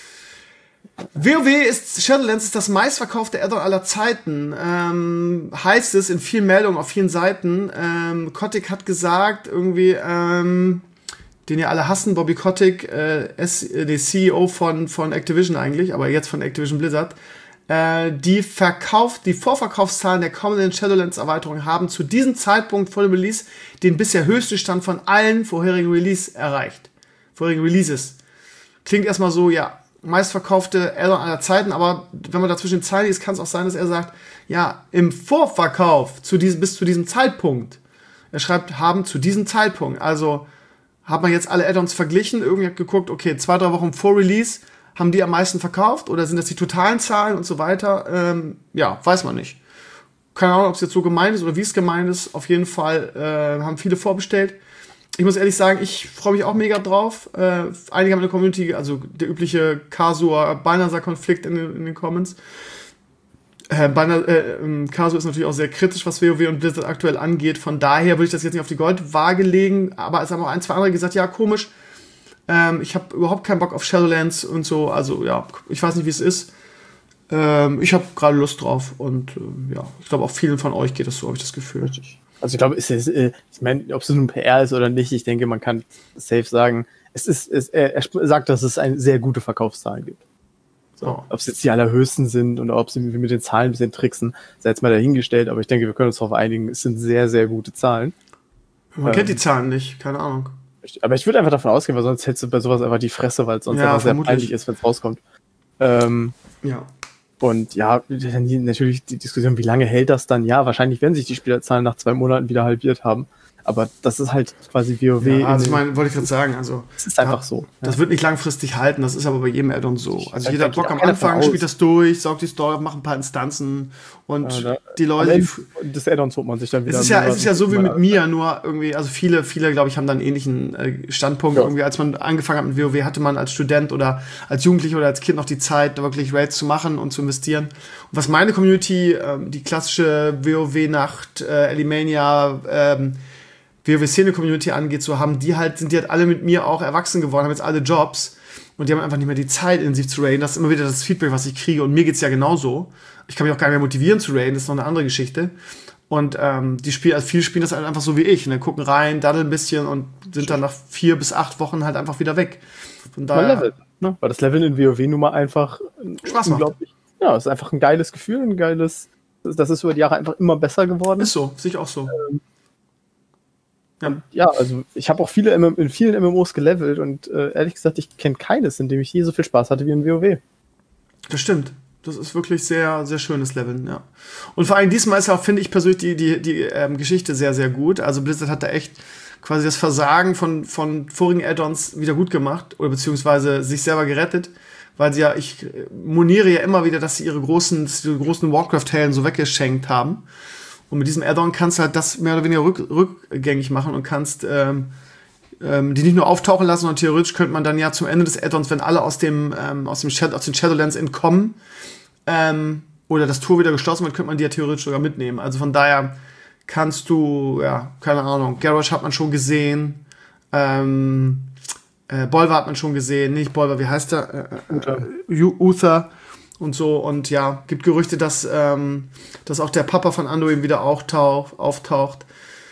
WoW ist, Shadowlands ist das meistverkaufte Add-on aller Zeiten, ähm, heißt es in vielen Meldungen auf vielen Seiten. Ähm, Kotick hat gesagt, irgendwie, ähm, den ihr alle hassen, Bobby Kotick, äh, S- der C E O von, von Activision eigentlich, aber jetzt von Activision Blizzard, äh, die Verkauf, die Vorverkaufszahlen der kommenden Shadowlands-Erweiterung haben zu diesem Zeitpunkt vor dem Release den bisher höchsten Stand von allen vorherigen Release erreicht. Vorherigen Releases. Klingt erstmal so, ja, meistverkaufte Add-on aller Zeiten, aber wenn man dazwischen Zeilen liest, kann es auch sein, dass er sagt, ja, im Vorverkauf zu diesem, bis zu diesem Zeitpunkt, er schreibt, haben zu diesem Zeitpunkt, also hat man jetzt alle Add-ons verglichen, irgendwie hat geguckt, okay, zwei, drei Wochen vor Release, haben die am meisten verkauft oder sind das die totalen Zahlen und so weiter, ähm, ja, weiß man nicht. Keine Ahnung, ob es jetzt so gemeint ist oder wie es gemeint ist, auf jeden Fall äh, haben viele vorbestellt. Ich muss ehrlich sagen, ich freue mich auch mega drauf. Äh, einige haben in der Community, also der übliche Kasua-Balnasar-Konflikt in, in den Comments. Äh, Balna- äh, Kasua ist natürlich auch sehr kritisch, was WoW und Blizzard aktuell angeht. Von daher würde ich das jetzt nicht auf die Goldwaage legen. Aber es haben auch ein, zwei andere gesagt, ja, komisch. Ähm, ich habe überhaupt keinen Bock auf Shadowlands und so. Also ja, ich weiß nicht, wie es ist. Ähm, ich habe gerade Lust drauf. Und äh, ja, ich glaube, auch vielen von euch geht es so, habe ich das Gefühl. Richtig. Also ich glaube, es ist, ich meine, ob es nun P R ist oder nicht, ich denke, man kann safe sagen, es ist, es, er, er sagt, dass es eine sehr gute Verkaufszahlen gibt. So, oh. Ob es jetzt die allerhöchsten sind oder ob sie mit den Zahlen ein bisschen tricksen, sei jetzt mal dahingestellt, aber ich denke, wir können uns darauf einigen, es sind sehr, sehr gute Zahlen. Man ähm, kennt die Zahlen nicht, keine Ahnung. Aber ich würde einfach davon ausgehen, weil sonst hältst du bei sowas einfach die Fresse, weil es sonst ja, einfach sehr peinlich ist, wenn es rauskommt. Ähm, ja. Und ja, natürlich die Diskussion, wie lange hält das dann? Ja, wahrscheinlich werden sich die Spielerzahlen nach zwei Monaten wieder halbiert haben. Aber das ist halt quasi WoW. Ja, also ich meine, wollte ich gerade sagen, also es ist einfach ja, so. Das ja. wird nicht langfristig halten, das ist aber bei jedem Add-on so. Also da jeder hat Bock am Anfang, spielt das durch, saugt die Story, macht ein paar Instanzen und ja, da, die Leute... Die, das Add-ons holt man sich dann wieder. Es ist ja, es ist ja so wie mit mir, nur irgendwie, also viele, viele, glaube ich, haben dann einen ähnlichen äh, Standpunkt. Ja. Irgendwie, als man angefangen hat mit WoW, hatte man als Student oder als Jugendlicher oder als Kind noch die Zeit, da wirklich Raids zu machen und zu investieren. Und was meine Community, ähm, die klassische WoW-Nacht, äh, Elimania, ähm, WoW-Szene-Community angeht, so haben die halt, sind die halt alle mit mir auch erwachsen geworden, haben jetzt alle Jobs und die haben einfach nicht mehr die Zeit, intensiv zu raiden. Das ist immer wieder das Feedback, was ich kriege und mir geht's ja genauso. Ich kann mich auch gar nicht mehr motivieren zu raiden, das ist noch eine andere Geschichte. Und ähm, die Spiele, also viele spielen das halt einfach so wie ich, ne? Gucken rein, daddeln ein bisschen und sind dann nach vier bis acht Wochen halt einfach wieder weg. Von daher, Level, ne? Weil das Leveln in WoW nun mal einfach Spaß macht. Unglaublich. Ja, es ist einfach ein geiles Gefühl, ein geiles, das ist über die Jahre einfach immer besser geworden. Ist so, sehe ich auch so. Ähm, Ja. ja, also ich habe auch viele M M in vielen M M Os gelevelt und äh, ehrlich gesagt, ich kenne keines, in dem ich je so viel Spaß hatte wie in WoW. Das stimmt. Das ist wirklich sehr, sehr schönes Leveln, ja. Und vor allem diesmal ist auch, finde ich persönlich, die, die, die ähm, Geschichte sehr, sehr gut. Also Blizzard hat da echt quasi das Versagen von, von vorigen Add-ons wieder gut gemacht oder beziehungsweise sich selber gerettet, weil sie ja, ich moniere ja immer wieder, dass sie ihre großen, ihre großen Warcraft-Helden so weggeschenkt haben. Und mit diesem Add-on kannst du halt das mehr oder weniger rück, rückgängig machen und kannst ähm, ähm, die nicht nur auftauchen lassen, sondern theoretisch könnte man dann ja zum Ende des Add-ons, wenn alle aus dem, ähm, aus dem Shad- aus den Shadowlands entkommen ähm, oder das Tor wieder geschlossen wird, könnte man die ja theoretisch sogar mitnehmen. Also von daher kannst du, ja, keine Ahnung, Garrosh hat man schon gesehen, ähm, äh, Bolvar hat man schon gesehen, nicht Bolvar, wie heißt der? Äh, äh, Uther. Und so, und ja, gibt Gerüchte, dass, ähm, dass auch der Papa von Anduin wieder auftaucht. auftaucht.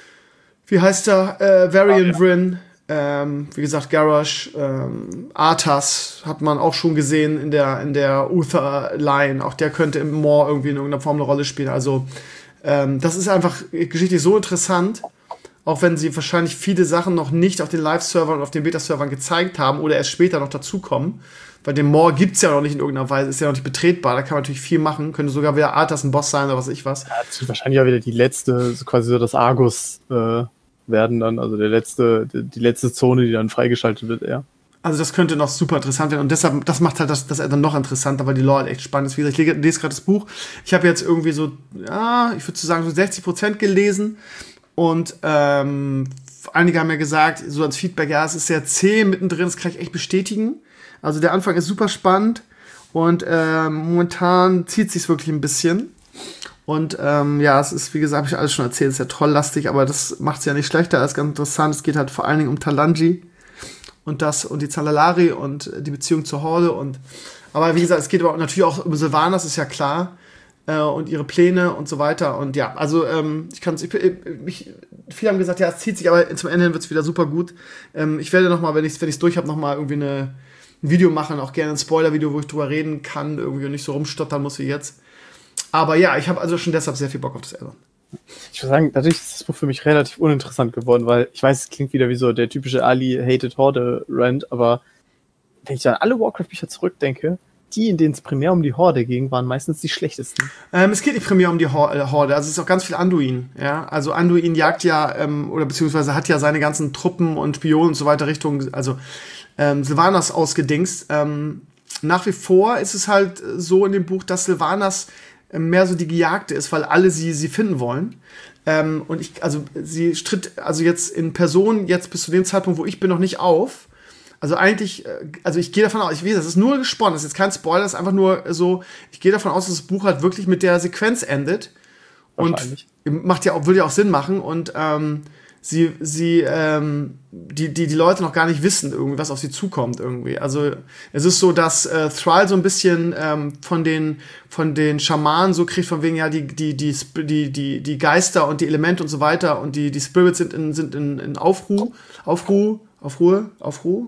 Wie heißt er? Äh, Varian Vryn. Ähm, wie gesagt, Garrosh. Ähm, Arthas hat man auch schon gesehen in der, in der Uther-Line. Auch der könnte im Maw irgendwie in irgendeiner Form eine Rolle spielen. Also, ähm, das ist einfach geschichtlich so interessant. Auch wenn sie wahrscheinlich viele Sachen noch nicht auf den Live-Servern und auf den Beta-Servern gezeigt haben oder erst später noch dazukommen. Weil den Maw gibt's ja noch nicht in irgendeiner Weise, ist ja noch nicht betretbar, da kann man natürlich viel machen, könnte sogar wieder Arthas ein Boss sein oder was weiß ich was. Ja, das wird wahrscheinlich auch wieder die letzte, so quasi so das Argus äh, werden dann, also der letzte, die, die letzte Zone, die dann freigeschaltet wird, eher. Also das könnte noch super interessant werden und deshalb, das macht halt das, das dann noch interessanter, weil die Lore halt echt spannend ist. Wie gesagt, ich lese gerade das Buch, ich habe jetzt irgendwie so, ja, ich würde so sagen, so sechzig Prozent gelesen und ähm, einige haben ja gesagt, so als Feedback, ja, es ist sehr zäh mittendrin, das kann ich echt bestätigen. Also der Anfang ist super spannend und ähm, momentan zieht sich's wirklich ein bisschen. Und ähm, ja, es ist, wie gesagt, habe ich alles schon erzählt, es ist ja trolllastig, aber das macht es ja nicht schlechter, als ganz interessant. Es geht halt vor allen Dingen um Talanji und das und die Zalalari und die Beziehung zur Horde. Und aber wie gesagt, es geht aber natürlich auch um Sylvanas, ist ja klar. Äh, und ihre Pläne und so weiter. Und ja, also ähm, ich kann es, ich, ich, viele haben gesagt, ja, es zieht sich, aber zum Ende hin wird es wieder super gut. Ähm, ich werde nochmal, wenn ich es wenn ich's durch habe, nochmal irgendwie eine ein Video machen, auch gerne ein Spoiler-Video, wo ich drüber reden kann, irgendwie nicht so rumstottern muss wie jetzt. Aber ja, ich habe also schon deshalb sehr viel Bock auf das Add-on. Ich würde sagen, dadurch ist das Buch für mich relativ uninteressant geworden, weil ich weiß, es klingt wieder wie so der typische Ali-Hated-Horde-Rant, aber wenn ich an alle Warcraft-Bücher zurückdenke, die, in denen es primär um die Horde ging, waren meistens die schlechtesten. Ähm, es geht nicht primär um die Horde, also es ist auch ganz viel Anduin. Ja? Also Anduin jagt ja, ähm, oder beziehungsweise hat ja seine ganzen Truppen und Spionen und so weiter Richtung, also ähm, Sylvanas ausgedingst. Ähm, nach wie vor ist es halt so in dem Buch, dass Sylvanas äh, mehr so die Gejagte ist, weil alle sie, sie finden wollen. Ähm, und ich, also sie stritt also jetzt in Person, jetzt bis zu dem Zeitpunkt, wo ich bin, noch nicht auf. Also eigentlich, also ich gehe davon aus, ich weiß, das ist nur gesponnen, das ist jetzt kein Spoiler, das ist einfach nur so, ich gehe davon aus, dass das Buch halt wirklich mit der Sequenz endet. Und macht ja auch, würde ja auch Sinn machen. Und ähm, sie, sie, ähm, die, die, die Leute noch gar nicht wissen, irgendwie, was auf sie zukommt irgendwie. Also es ist so, dass äh, Thrall so ein bisschen ähm, von den, von den Schamanen so kriegt, von wegen, ja, die, die, die, die, die, die Geister und die Elemente und so weiter und die, die Spirits sind in, sind in, in Aufruhr, Aufruhr, Aufruhr, Aufruhr.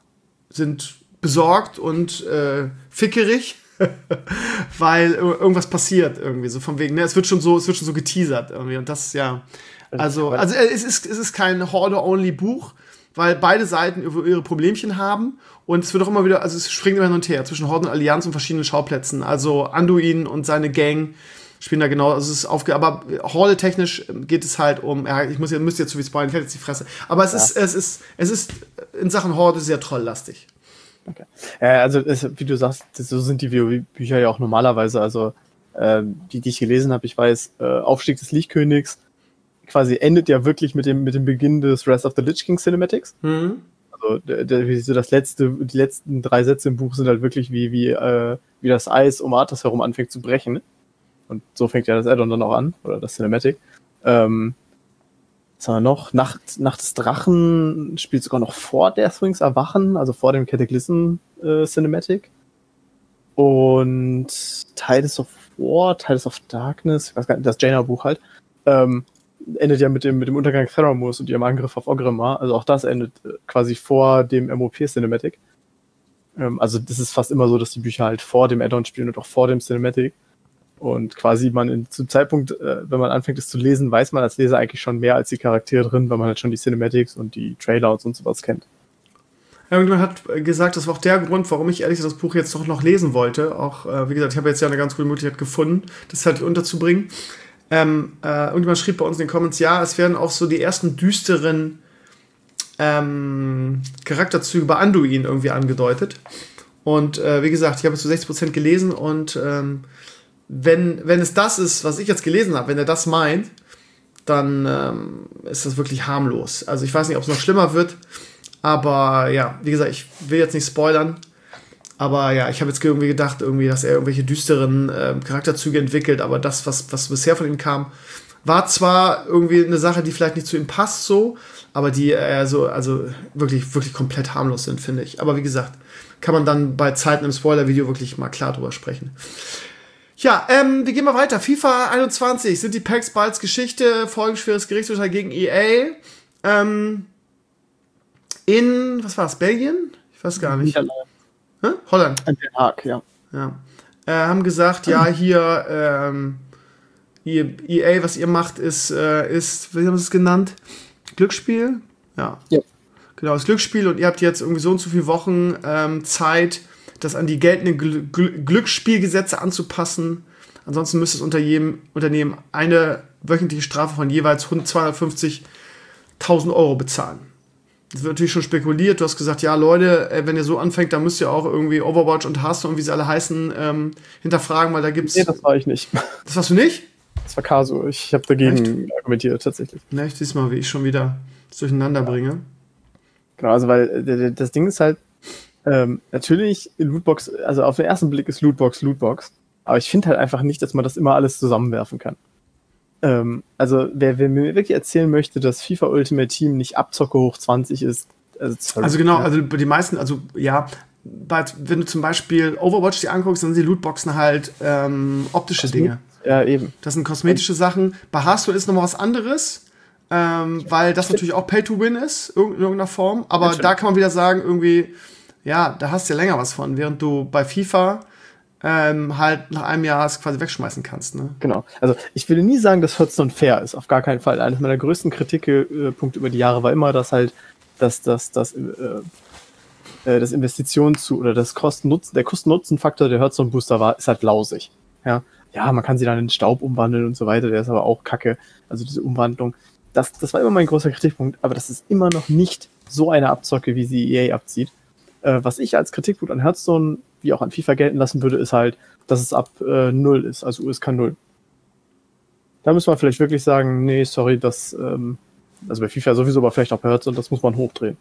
sind besorgt und äh, fickerig, weil irgendwas passiert irgendwie, so von wegen, ne, es wird schon so, es wird schon so geteasert irgendwie und das, ja, also, also es ist, es ist kein Horde-only-Buch, weil beide Seiten ihre Problemchen haben und es wird auch immer wieder, also es springt immer hin und her zwischen Horde und Allianz und verschiedenen Schauplätzen, also Anduin und seine Gang spielen da genau, also es ist aufge, aber horde-technisch geht es halt um, ja, ich muss ja, müsste jetzt so wie spoilern, ich hätte jetzt die Fresse, aber es ja. ist, es ist, es ist in Sachen Horde sehr trolllastig. Okay. Ja, also es, wie du sagst, so sind die WoW-Bücher ja auch normalerweise, also äh, die, die ich gelesen habe, ich weiß, äh, Aufstieg des Lichtkönigs quasi endet ja wirklich mit dem, mit dem Beginn des Wrath of the Lich King Cinematics. Mhm. Also der, der, wie so das letzte, die letzten drei Sätze im Buch sind halt wirklich wie, wie, äh, wie das Eis um Arthas herum anfängt zu brechen. Und so fängt ja das Add-on dann auch an, oder das Cinematic. Ähm, was haben wir noch? Nacht, Nacht des Drachen spielt sogar noch vor Deathwings Erwachen, also vor dem Cataclysm äh, Cinematic. Und Tides of War, Tides of Darkness, ich weiß gar nicht, das Jaina-Buch halt, ähm, endet ja mit dem, mit dem Untergang Theramus und ihrem Angriff auf Orgrimmar. Also auch das endet äh, quasi vor dem M O P-Cinematic. Ähm, also das ist fast immer so, dass die Bücher halt vor dem Add-on spielen und auch vor dem Cinematic. Und quasi man in, zum Zeitpunkt, äh, wenn man anfängt es zu lesen, weiß man als Leser eigentlich schon mehr als die Charaktere drin, weil man halt schon die Cinematics und die Trailer und so was kennt. Ja, irgendjemand hat gesagt, das war auch der Grund, warum ich ehrlich gesagt das Buch jetzt doch noch lesen wollte. Auch, äh, wie gesagt, ich habe jetzt ja eine ganz gute Möglichkeit gefunden, das halt unterzubringen. Ähm, äh, irgendjemand schrieb bei uns in den Comments, ja, es werden auch so die ersten düsteren ähm, Charakterzüge bei Anduin irgendwie angedeutet. Und äh, wie gesagt, ich habe jetzt zu sechzig Prozent gelesen und ähm, wenn, wenn es das ist, was ich jetzt gelesen habe, wenn er das meint, dann ähm, ist das wirklich harmlos. Also ich weiß nicht, ob es noch schlimmer wird, aber ja, wie gesagt, ich will jetzt nicht spoilern. Aber ja, ich habe jetzt irgendwie gedacht, irgendwie, dass er irgendwelche düsteren äh, Charakterzüge entwickelt, aber das, was, was bisher von ihm kam, war zwar irgendwie eine Sache, die vielleicht nicht zu ihm passt, so, aber die äh, so, also wirklich, wirklich komplett harmlos sind, finde ich. Aber wie gesagt, kann man dann bei Zeiten im Spoiler-Video wirklich mal klar drüber sprechen. Ja, ähm, wir gehen mal weiter. FIFA einundzwanzig, sind die Packs bald Geschichte, folgenschweres Gerichtsurteil gegen E A. Ähm, in, was war das, Belgien? Ich weiß gar nicht. Hä? Holland. Den Haag, ja. ja. Äh, haben gesagt, ja, hier, ähm, E A, was ihr macht, ist, äh, ist, wie haben sie es genannt? Glücksspiel? Ja. ja. Genau, das Glücksspiel und ihr habt jetzt irgendwie so und so viele Wochen ähm, Zeit, das an die geltenden Gl- Gl- Glücksspielgesetze anzupassen. Ansonsten müsste es unter jedem Unternehmen eine wöchentliche Strafe von jeweils zweihundertfünfzigtausend Euro bezahlen. Das wird natürlich schon spekuliert. Du hast gesagt, ja, Leute, wenn ihr so anfängt, dann müsst ihr auch irgendwie Overwatch und Hearthstone und wie sie alle heißen, ähm, hinterfragen, weil da gibt's... Nee, das war ich nicht. Das warst du nicht? Das war Caso. Ich habe dagegen Echt? argumentiert, tatsächlich. Na, ich sieh's mal, wie ich schon wieder durcheinander bringe. Genau, also weil das Ding ist halt, ähm, natürlich Lootbox, also auf den ersten Blick ist Lootbox Lootbox, aber ich finde halt einfach nicht, dass man das immer alles zusammenwerfen kann. Ähm, also wer, wer mir wirklich erzählen möchte, dass FIFA Ultimate Team nicht Abzocke hoch zwanzig ist, also, also genau, also die meisten, also ja, bei, wenn du zum Beispiel Overwatch dir anguckst, dann sind die Lootboxen halt ähm, optische das Dinge. Ja, eben. Das sind kosmetische Sachen. Bei Hearthstone ist nochmal was anderes, ähm, weil das natürlich auch Pay-to-Win ist, in irgendeiner Form, aber da kann man wieder sagen, irgendwie, ja, da hast du ja länger was von, während du bei FIFA Ähm, halt nach einem Jahr es quasi wegschmeißen kannst. Ne? Genau. Also ich will nie sagen, dass Hearthstone fair ist, auf gar keinen Fall. Eines meiner größten Kritikpunkte über die Jahre war immer, dass halt dass, dass, dass, äh, das Investitions- zu oder das Kosten-Nutzen, der Kosten-Nutzen-Faktor der Hearthstone-Booster war, ist halt lausig. Ja? ja, man kann sie dann in Staub umwandeln und so weiter, der ist aber auch kacke. Also diese Umwandlung, das, das war immer mein großer Kritikpunkt, aber das ist immer noch nicht so eine Abzocke, wie sie E A abzieht. Äh, was ich als Kritikpunkt an Hearthstone wie auch an FIFA gelten lassen würde, ist halt, dass es ab äh, null ist, also U S K null. Da muss man vielleicht wirklich sagen, nee, sorry, das, ähm, also bei FIFA sowieso, aber vielleicht auch bei Hearthstone, das muss man hochdrehen.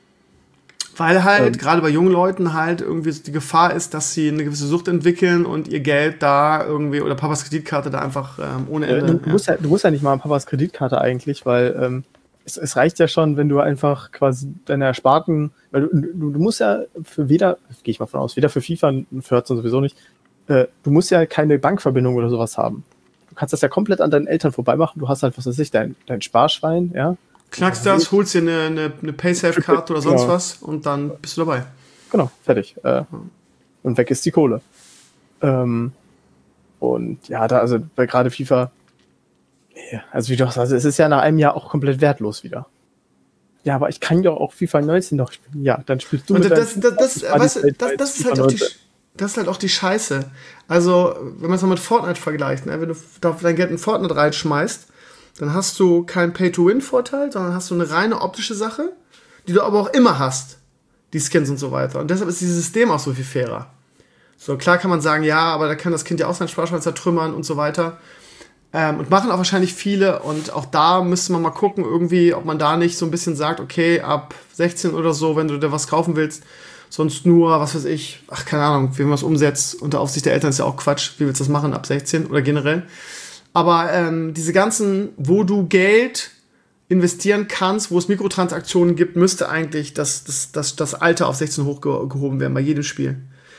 Weil halt, ähm, gerade bei jungen Leuten halt irgendwie die Gefahr ist, dass sie eine gewisse Sucht entwickeln und ihr Geld da irgendwie, oder Papas Kreditkarte da einfach ähm, ohne Ende. Äh, du, ja. musst ja, du musst ja nicht mal an Papas Kreditkarte eigentlich, weil ähm, es, es reicht ja schon, wenn du einfach quasi deine Ersparten, weil du, du, du musst ja für weder, gehe ich mal von aus, weder für FIFA und für Hearthstone sowieso nicht, äh, du musst ja keine Bankverbindung oder sowas haben. Du kannst das ja komplett an deinen Eltern vorbei machen, du hast halt, was weiß ich, dein, dein Sparschwein, ja. Knackst das, holst dir eine, eine, eine Paysafe-Karte oder sonst genau. was und dann bist du dabei. Genau, fertig. Äh, und weg ist die Kohle. Ähm, und ja, da, also bei gerade FIFA, also wie du sagst, also es ist ja nach einem Jahr auch komplett wertlos wieder. Ja, aber ich kann ja auch FIFA neunzehn noch spielen. Ja, dann spielst du und mit das, das, das, weißt du, das, das ist halt auch die, das ist halt auch die Scheiße. Also, wenn man es mal mit Fortnite vergleicht, ne? Wenn du dein Geld in Fortnite reinschmeißt, dann hast du keinen Pay-to-Win-Vorteil, sondern hast du eine reine optische Sache, die du aber auch immer hast. Die Skins und so weiter. Und deshalb ist dieses System auch so viel fairer. So, klar kann man sagen, ja, aber da kann das Kind ja auch seinen Sparschwein zertrümmern und so weiter. Ähm, und machen auch wahrscheinlich viele. Und auch da müsste man mal gucken, irgendwie, ob man da nicht so ein bisschen sagt, okay, ab sechzehn oder so, wenn du dir was kaufen willst, sonst nur, was weiß ich, ach, keine Ahnung, wie man das umsetzt. Unter Aufsicht der Eltern ist ja auch Quatsch. Wie willst du das machen ab sechzehn oder generell? Aber ähm, diese ganzen, wo du Geld investieren kannst, wo es Mikrotransaktionen gibt, müsste eigentlich das, das, das, das Alter auf sechzehn hochgehoben werden bei jedem Spiel.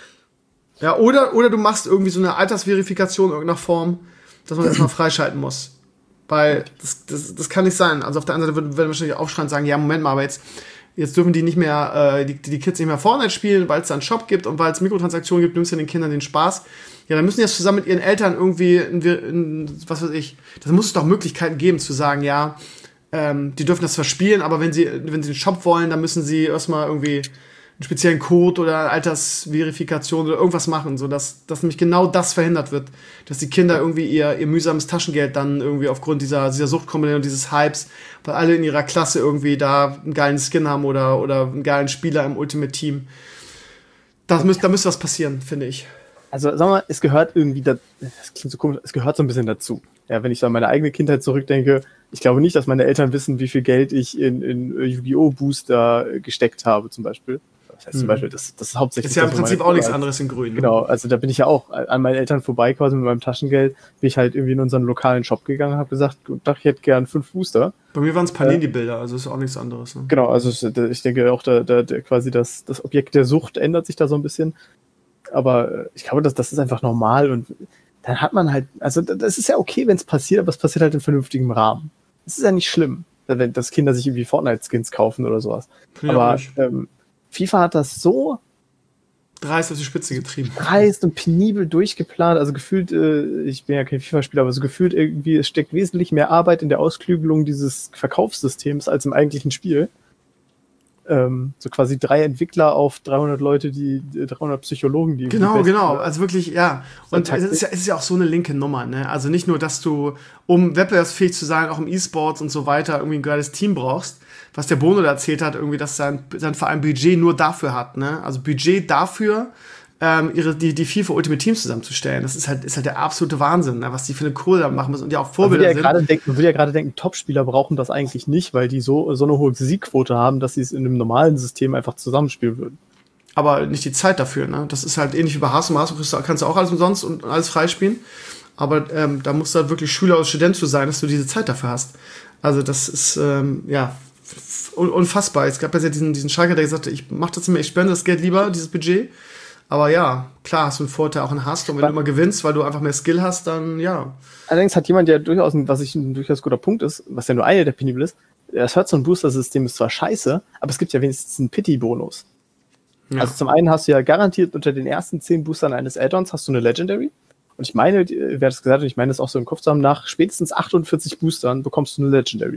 Ja, oder, oder du machst irgendwie so eine Altersverifikation in irgendeiner Form, dass man erstmal freischalten muss. Weil das, das, das kann nicht sein. Also auf der anderen Seite würden wir wahrscheinlich aufschreien und sagen, ja, Moment mal, aber jetzt, jetzt dürfen die nicht mehr, äh, die, die Kids nicht mehr Fortnite spielen, weil es da einen Shop gibt und weil es Mikrotransaktionen gibt, nimmst du den Kindern den Spaß. Ja, dann müssen die das zusammen mit ihren Eltern irgendwie, in, in, was weiß ich, da muss es doch Möglichkeiten geben, zu sagen, ja, ähm, die dürfen das zwar spielen, aber wenn sie, wenn sie den Shop wollen, dann müssen sie erstmal irgendwie einen speziellen Code oder Altersverifikation oder irgendwas machen, sodass dass nämlich genau das verhindert wird, dass die Kinder irgendwie ihr, ihr mühsames Taschengeld dann irgendwie aufgrund dieser, dieser Suchtkombination und dieses Hypes, weil alle in ihrer Klasse irgendwie da einen geilen Skin haben oder, oder einen geilen Spieler im Ultimate Team. Das müsst, da müsste was passieren, finde ich. Also, sag mal, es gehört irgendwie, das klingt so komisch, es gehört so ein bisschen dazu. Ja, wenn ich so an meine eigene Kindheit zurückdenke, ich glaube nicht, dass meine Eltern wissen, wie viel Geld ich in, in Yu-Gi-Oh! Booster gesteckt habe, zum Beispiel. Das heißt zum Beispiel, das, das ist hauptsächlich... Ist ja im Prinzip auch nichts anderes in Grün. Ne? Genau, also da bin ich ja auch an meinen Eltern vorbei, quasi mit meinem Taschengeld, bin ich halt irgendwie in unseren lokalen Shop gegangen und habe gesagt, ich hätte gern fünf Booster. Bei mir waren es Panini-Bilder, also ist auch nichts anderes. Ne? Genau, also ich denke auch, da, da, da quasi das, das Objekt der Sucht ändert sich da so ein bisschen. Aber ich glaube, das, das ist einfach normal und dann hat man halt, also das ist ja okay, wenn es passiert, aber es passiert halt in vernünftigem Rahmen. Das ist ja nicht schlimm, wenn dass Kinder sich irgendwie Fortnite-Skins kaufen oder sowas. Ja, aber ähm, FIFA hat das so dreist auf die Spitze getrieben. Dreist und penibel durchgeplant, also gefühlt, äh, ich bin ja kein FIFA-Spieler, aber so gefühlt irgendwie, es steckt wesentlich mehr Arbeit in der Ausklügelung dieses Verkaufssystems als im eigentlichen Spiel. Ähm, so quasi drei Entwickler auf dreihundert Leute, die dreihundert Psychologen, die genau, die genau, also wirklich, ja. Und es ist ja, es ist ja auch so eine linke Nummer, ne? Also nicht nur, dass du, um wettbewerbsfähig zu sein, auch im E-Sports und so weiter, irgendwie ein geiles Team brauchst, was der Bono da erzählt hat, irgendwie, dass sein, sein Verein Budget nur dafür hat, ne? Also Budget dafür, ähm, ihre, die, die FIFA Ultimate Teams zusammenzustellen. Das ist halt, ist halt der absolute Wahnsinn, ne? Was die für eine Kohle da machen müssen und ja auch Vorbilder man ja sind. Denken, man würde ja gerade denken, Topspieler brauchen das eigentlich nicht, weil die so, so eine hohe Siegquote haben, dass sie es in einem normalen System einfach zusammenspielen würden. Aber nicht die Zeit dafür, ne? Das ist halt ähnlich wie bei Haas und Haas kannst du auch alles umsonst und alles freispielen. Aber ähm, da musst du halt wirklich Schüler oder Student zu sein, dass du diese Zeit dafür hast. Also das ist, ähm, ja, unfassbar. Es gab ja diesen, diesen Schalker, der gesagt hat, ich mach das nicht mehr, ich spende das Geld lieber, dieses Budget. Aber ja, klar hast du einen Vorteil auch in Hast und wenn du immer gewinnst, weil du einfach mehr Skill hast, dann ja. Allerdings hat jemand, der durchaus, was ich ein durchaus guter Punkt ist, was ja nur eine der penibel ist, das Herz- und Booster-System ist zwar scheiße, aber es gibt ja wenigstens einen Pity-Bonus. Ja. Also zum einen hast du ja garantiert unter den ersten zehn Boostern eines Add-ons hast du eine Legendary. Und ich meine, wer das gesagt hat, ich meine das auch so im Kopf zu haben, nach spätestens achtundvierzig Boostern bekommst du eine Legendary.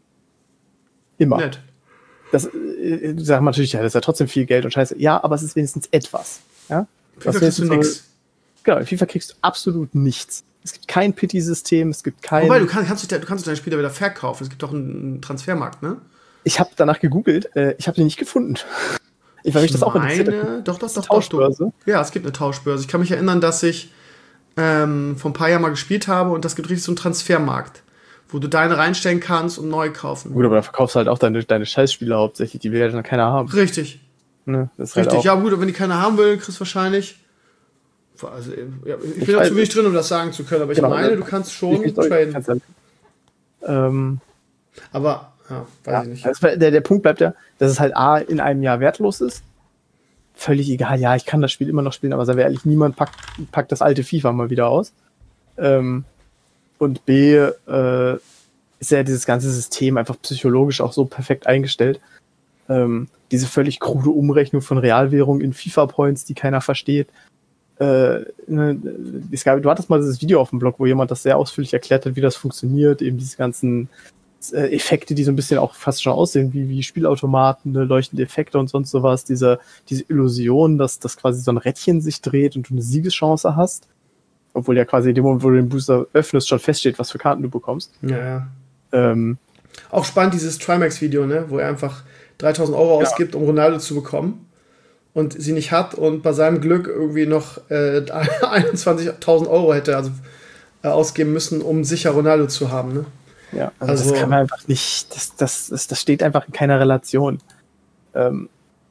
Immer. Nett. Das äh, sagt man natürlich, ja, das ist ja trotzdem viel Geld und scheiße. Ja, aber es ist wenigstens etwas. Ja? FIFA kriegst du nichts. Genau, in FIFA kriegst du absolut nichts. Es gibt kein Pity-System, es gibt kein... Wobei, du kannst, kannst, du kannst deine Spieler wieder verkaufen. Es gibt doch einen Transfermarkt, ne? Ich habe danach gegoogelt, äh, ich habe den nicht gefunden. Ich weiß nicht, das auch interessiert. Doch, doch, doch. Tauschbörse? Doch. Ja, es gibt eine Tauschbörse. Ich kann mich erinnern, dass ich ähm, vor ein paar Jahren mal gespielt habe und das gibt richtig so einen Transfermarkt, wo du deine reinstellen kannst und neu kaufen. Gut, aber da verkaufst du halt auch deine, deine Scheißspieler hauptsächlich, die will ja dann keiner haben. Richtig. Ne, das ist Richtig, halt ja gut, und wenn die keiner haben will, kriegst du wahrscheinlich... Also, ja, ich, ich bin da zu wenig drin, um das sagen zu können, aber ich genau, meine, du kannst schon ich traden. Kannst ähm, aber, ja, weiß ja, ich nicht. Also der, der Punkt bleibt ja, dass es halt A, in einem Jahr wertlos ist. Völlig egal, ja, ich kann das Spiel immer noch spielen, aber sei ehrlich, niemand packt, packt das alte FIFA mal wieder aus. Ähm, und B, äh, ist ja dieses ganze System einfach psychologisch auch so perfekt eingestellt. Ähm, diese völlig krude Umrechnung von Realwährung in FIFA-Points, die keiner versteht. Äh, ne, es gab, du hattest mal dieses Video auf dem Blog, wo jemand das sehr ausführlich erklärt hat, wie das funktioniert, eben diese ganzen äh, Effekte, die so ein bisschen auch fast schon aussehen, wie, wie Spielautomaten, ne, leuchtende Effekte und sonst sowas, diese, diese Illusion, dass, dass quasi so ein Rädchen sich dreht und du eine Siegeschance hast. Obwohl ja quasi in dem Moment, wo du den Booster öffnest, schon feststeht, was für Karten du bekommst. Ja, ja. Ähm, auch spannend, dieses Trimax-Video, ne, wo er einfach dreitausend Euro ja. ausgibt, um Ronaldo zu bekommen und sie nicht hat und bei seinem Glück irgendwie noch äh, einundzwanzigtausend Euro hätte also, äh, ausgeben müssen, um sicher Ronaldo zu haben. Ne? Ja, also, also das kann man einfach nicht, das, das, das, das steht einfach in keiner Relation. Ähm,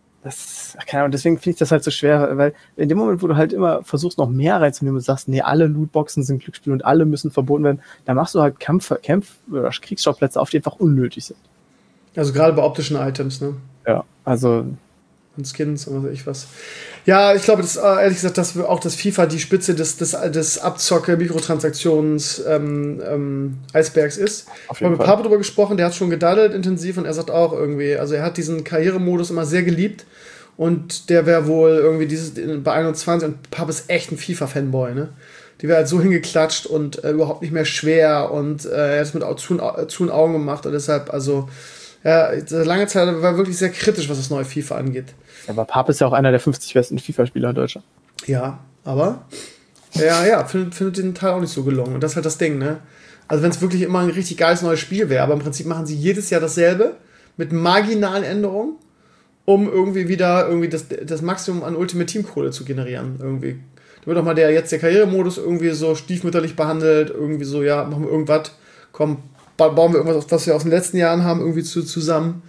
das, keine Ahnung, deswegen finde ich das halt so schwer, weil in dem Moment, wo du halt immer versuchst, noch mehr reinzunehmen und sagst, nee, alle Lootboxen sind Glücksspiel und alle müssen verboten werden, dann machst du halt Kampf, Kampf oder Kriegsschauplätze auf, die einfach unnötig sind. Also gerade bei optischen Items, ne? Ja, also und Skins und was weiß ich was. Ja, ich glaube, das, ehrlich gesagt, dass auch das FIFA die Spitze des, des, des Abzocke-Mikrotransaktions ähm, ähm, Eisbergs ist. Ich habe mit Papa drüber gesprochen, der hat schon gedaddelt intensiv und er sagt auch irgendwie, also er hat diesen Karrieremodus immer sehr geliebt und der wäre wohl irgendwie dieses bei einundzwanzig und Papa ist echt ein FIFA-Fanboy, ne? Die wäre halt so hingeklatscht und äh, überhaupt nicht mehr schwer und äh, er hat es mit zu, zu den Augen gemacht und deshalb, also ja, lange Zeit war wirklich sehr kritisch, was das neue FIFA angeht. Aber Pap ist ja auch einer der fünfzig besten FIFA-Spieler in Deutschland. Ja, aber ja, ja, findet, findet den Teil auch nicht so gelungen. Und das ist halt das Ding, ne? Also wenn es wirklich immer ein richtig geiles neues Spiel wäre, aber im Prinzip machen sie jedes Jahr dasselbe mit marginalen Änderungen, um irgendwie wieder irgendwie das, das Maximum an Ultimate Team Kohle zu generieren. Irgendwie. Da wird auch mal der jetzt der Karrieremodus irgendwie so stiefmütterlich behandelt, irgendwie so, ja, machen wir irgendwas, komm, bauen wir irgendwas, was wir aus den letzten Jahren haben, irgendwie zu, zusammen.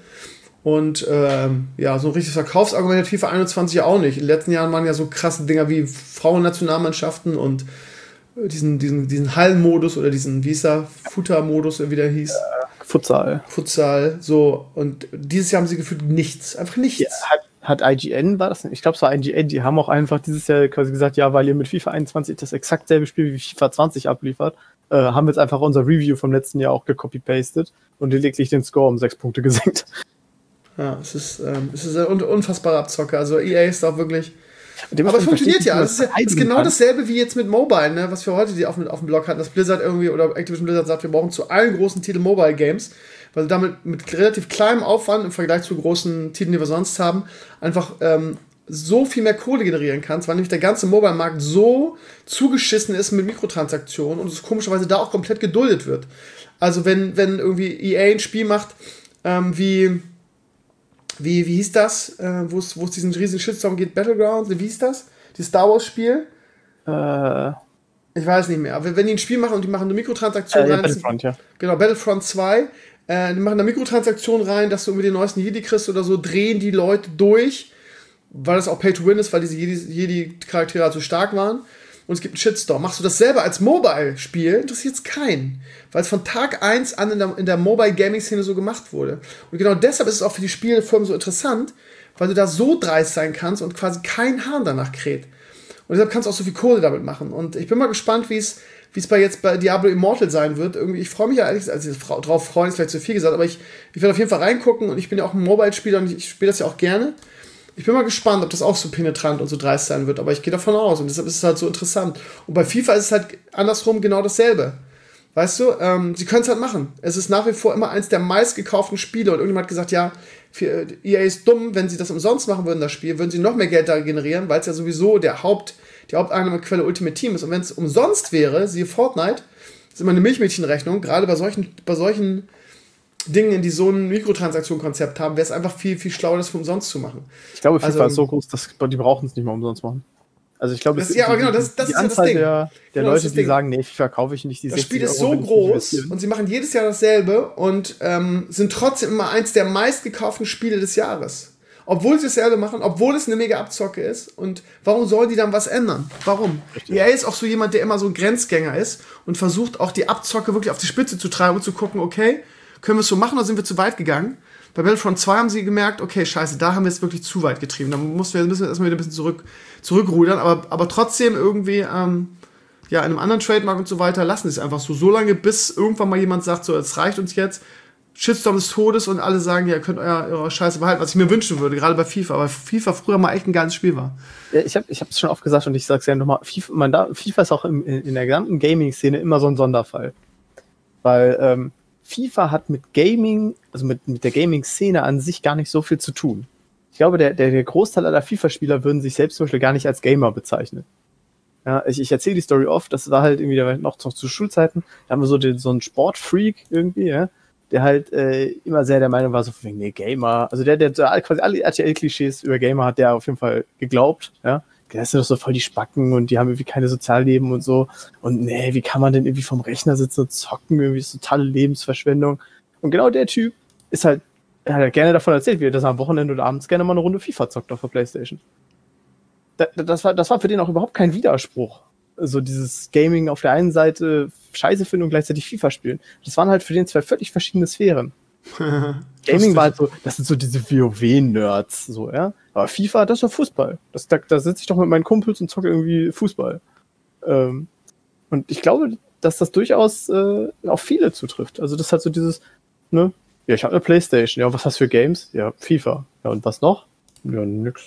Und ähm, ja, so ein richtiges Verkaufsargument hat FIFA einundzwanzig ja auch nicht. In den letzten Jahren waren ja so krasse Dinger wie Frauennationalmannschaften und diesen, diesen, diesen Hallenmodus oder diesen, wie hieß der, Futter-Modus, wie der hieß. Äh, Futsal. Futsal, so. Und dieses Jahr haben sie gefühlt nichts, einfach nichts. Ja, hat, hat I G N, war das nicht? Ich glaube, es war I G N, die haben auch einfach dieses Jahr quasi gesagt, ja, weil ihr mit FIFA einundzwanzig das exakt selbe Spiel wie FIFA zwanzig abliefert, äh, haben wir jetzt einfach unser Review vom letzten Jahr auch gecopy-pastet und lediglich den Score um sechs Punkte gesenkt. Ja, es ist, ähm, es ist ein unfassbarer Abzocker. Also E A ist auch wirklich. Aber es funktioniert ja. Es ist, ja, ist genau kann. dasselbe wie jetzt mit Mobile, ne? Was wir heute die auf, auf dem Blog hatten, dass Blizzard irgendwie oder Activision Blizzard sagt, wir brauchen zu allen großen Titeln Mobile Games, weil sie damit mit relativ kleinem Aufwand im Vergleich zu großen Titeln, die wir sonst haben, einfach ähm, so viel mehr Kohle generieren kannst, weil nämlich der ganze Mobile-Markt so zugeschissen ist mit Mikrotransaktionen und es komischerweise da auch komplett geduldet wird. Also wenn, wenn irgendwie E A ein Spiel macht, ähm, wie Wie, wie hieß das, äh, wo es diesen riesigen Shitstorm geht, Battlegrounds, wie hieß das? Die Star Wars Spiel? Äh. Ich weiß nicht mehr. Aber wenn die ein Spiel machen und die machen eine Mikrotransaktion äh, ja, rein. Battlefront, ja. Genau, Battlefront zwei. Äh, die machen eine Mikrotransaktion rein, dass du irgendwie den neuesten Jedi kriegst oder so, drehen die Leute durch, weil das auch Pay-to-Win ist, weil diese Jedi-Charaktere halt so stark waren. Und es gibt einen Shitstorm. Machst du das selber als Mobile-Spiel, interessiert es keinen. Weil es von Tag eins an in der, in der Mobile-Gaming-Szene so gemacht wurde. Und genau deshalb ist es auch für die Spielefirmen so interessant, weil du da so dreist sein kannst und quasi kein Hahn danach kräht. Und deshalb kannst du auch so viel Kohle damit machen. Und ich bin mal gespannt, wie es wie es bei jetzt bei Diablo Immortal sein wird. Irgendwie, ich freue mich ja ehrlich, also drauf freuen ist vielleicht zu viel gesagt, aber ich, ich werde auf jeden Fall reingucken und ich bin ja auch ein Mobile-Spieler und ich, ich spiele das ja auch gerne. Ich bin mal gespannt, ob das auch so penetrant und so dreist sein wird, aber ich gehe davon aus und deshalb ist es halt so interessant. Und bei FIFA ist es halt andersrum genau dasselbe. Weißt du, ähm, sie können es halt machen. Es ist nach wie vor immer eins der meistgekauften Spiele und irgendjemand hat gesagt, ja, für, E A ist dumm, wenn sie das umsonst machen würden, das Spiel, würden sie noch mehr Geld da generieren, weil es ja sowieso der Haupt, die Haupteinnahmequelle Ultimate Team ist. Und wenn es umsonst wäre, siehe Fortnite, ist immer eine Milchmädchenrechnung, gerade bei solchen, bei solchen Dingen, die so ein Mikrotransaktion-Konzept haben, wäre es einfach viel, viel schlauer, das für umsonst zu machen. Ich glaube, FIFA also, ist so groß, dass die brauchen es nicht mal umsonst machen. Also ich glaube, das, ja, aber genau, das, das die ist ja Anzahl das Ding. der, der genau, Leute, die sagen, nee, FIFA kaufe ich nicht. Die das Spiel ist so groß und sie machen jedes Jahr dasselbe und ähm, sind trotzdem immer eins der meistgekauften Spiele des Jahres. Obwohl sie dasselbe machen, obwohl es eine mega Abzocke ist. Und warum sollen die dann was ändern? Warum? Richtig. E A ist auch so jemand, der immer so ein Grenzgänger ist und versucht auch die Abzocke wirklich auf die Spitze zu treiben und zu gucken, okay, können wir es so machen oder sind wir zu weit gegangen? Bei Battlefront zwei haben sie gemerkt, okay, scheiße, da haben wir es wirklich zu weit getrieben. Da müssen wir, müssen wir erstmal wieder ein bisschen zurück, zurückrudern, aber, aber trotzdem irgendwie, ähm, ja, in einem anderen Trademark und so weiter lassen sie es einfach so. So lange, bis irgendwann mal jemand sagt, so, es reicht uns jetzt, Shitstorm des Todes und alle sagen, ja, ihr könnt euer, eure Scheiße behalten, was ich mir wünschen würde, gerade bei FIFA, weil FIFA früher mal echt ein geiles Spiel war. Ja, ich habe ich es schon oft gesagt und ich sag's ja nochmal, FIFA, man da, FIFA ist auch im, in der gesamten Gaming-Szene immer so ein Sonderfall. Weil, ähm, FIFA hat mit Gaming, also mit, mit der Gaming-Szene an sich gar nicht so viel zu tun. Ich glaube, der, der, der Großteil aller FIFA-Spieler würden sich selbst zum Beispiel gar nicht als Gamer bezeichnen. Ja, ich, ich erzähle die Story oft, das war halt irgendwie noch zu, zu Schulzeiten, da haben wir so, den, so einen Sportfreak irgendwie, ja, der halt äh, immer sehr der Meinung war, so von wegen, nee, Gamer, also der, der quasi alle R T L-Klischees über Gamer hat der auf jeden Fall geglaubt, ja, das sind doch so voll die Spacken und die haben irgendwie keine Sozialleben und so und nee, wie kann man denn irgendwie vom Rechner sitzen und zocken, irgendwie ist totale Lebensverschwendung und genau der Typ ist halt, er hat halt gerne davon erzählt, wie er das am Wochenende oder abends gerne mal eine Runde FIFA zockt auf der Playstation. Das war, das war für den auch überhaupt kein Widerspruch. Also dieses Gaming auf der einen Seite Scheiße finden und gleichzeitig FIFA spielen. Das waren halt für den zwei völlig verschiedene Sphären. Gaming war halt so, das sind so diese WoW-Nerds, so, ja. Aber FIFA, das ist doch Fußball. Das, da, da sitze ich doch mit meinen Kumpels und zocke irgendwie Fußball. Ähm, und ich glaube, dass das durchaus äh, auf viele zutrifft. Also das hat so dieses, ne, ja, ich habe eine Playstation, ja, was hast du für Games? Ja, FIFA. Ja, und was noch? Ja, nix.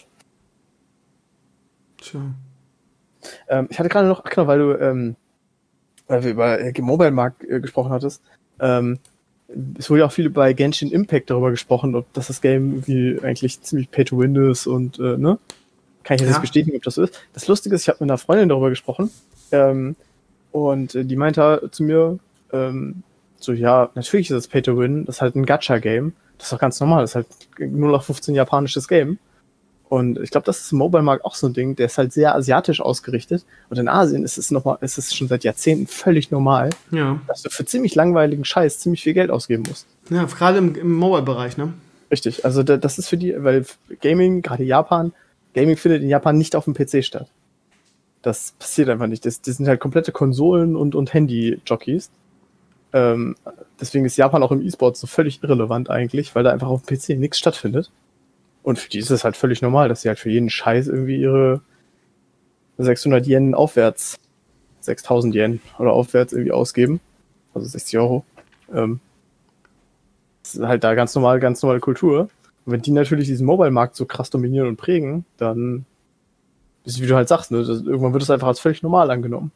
Tja. Ähm, ich hatte gerade noch, ach genau, weil du, ähm, weil wir über äh, Mobile-Markt äh, gesprochen hattest, ähm, es wurde ja auch viel bei Genshin Impact darüber gesprochen, ob dass das Game irgendwie eigentlich ziemlich Pay-to-Win ist und, äh, ne? Kann ich jetzt ja nicht bestätigen, ob das so ist. Das Lustige ist, ich habe mit einer Freundin darüber gesprochen, ähm, und äh, die meinte zu mir, ähm, so, ja, natürlich ist es Pay-to-Win, das ist halt ein Gacha-Game, das ist doch ganz normal, das ist halt null acht fünfzehn japanisches Game. Und ich glaube, das ist im Mobile-Markt auch so ein Ding, der ist halt sehr asiatisch ausgerichtet. Und in Asien ist es noch mal, ist es schon seit Jahrzehnten völlig normal, ja, dass du für ziemlich langweiligen Scheiß ziemlich viel Geld ausgeben musst. Ja, gerade im, im Mobile-Bereich, ne? Richtig, also da, das ist für die, weil Gaming, gerade Japan, Gaming findet in Japan nicht auf dem P C statt. Das passiert einfach nicht. Das, das sind halt komplette Konsolen und, und Handy-Jockeys. Ähm, deswegen ist Japan auch im E-Sport so völlig irrelevant eigentlich, weil da einfach auf dem P C nichts stattfindet. Und für die ist es halt völlig normal, dass sie halt für jeden Scheiß irgendwie ihre sechshundert Yen aufwärts, sechstausend Yen oder aufwärts irgendwie ausgeben. Also sechzig Euro. Ähm, das ist halt da ganz normal, ganz normale Kultur. Und wenn die natürlich diesen Mobile-Markt so krass dominieren und prägen, dann ist, wie du halt sagst, ne, das, irgendwann wird es einfach als völlig normal angenommen.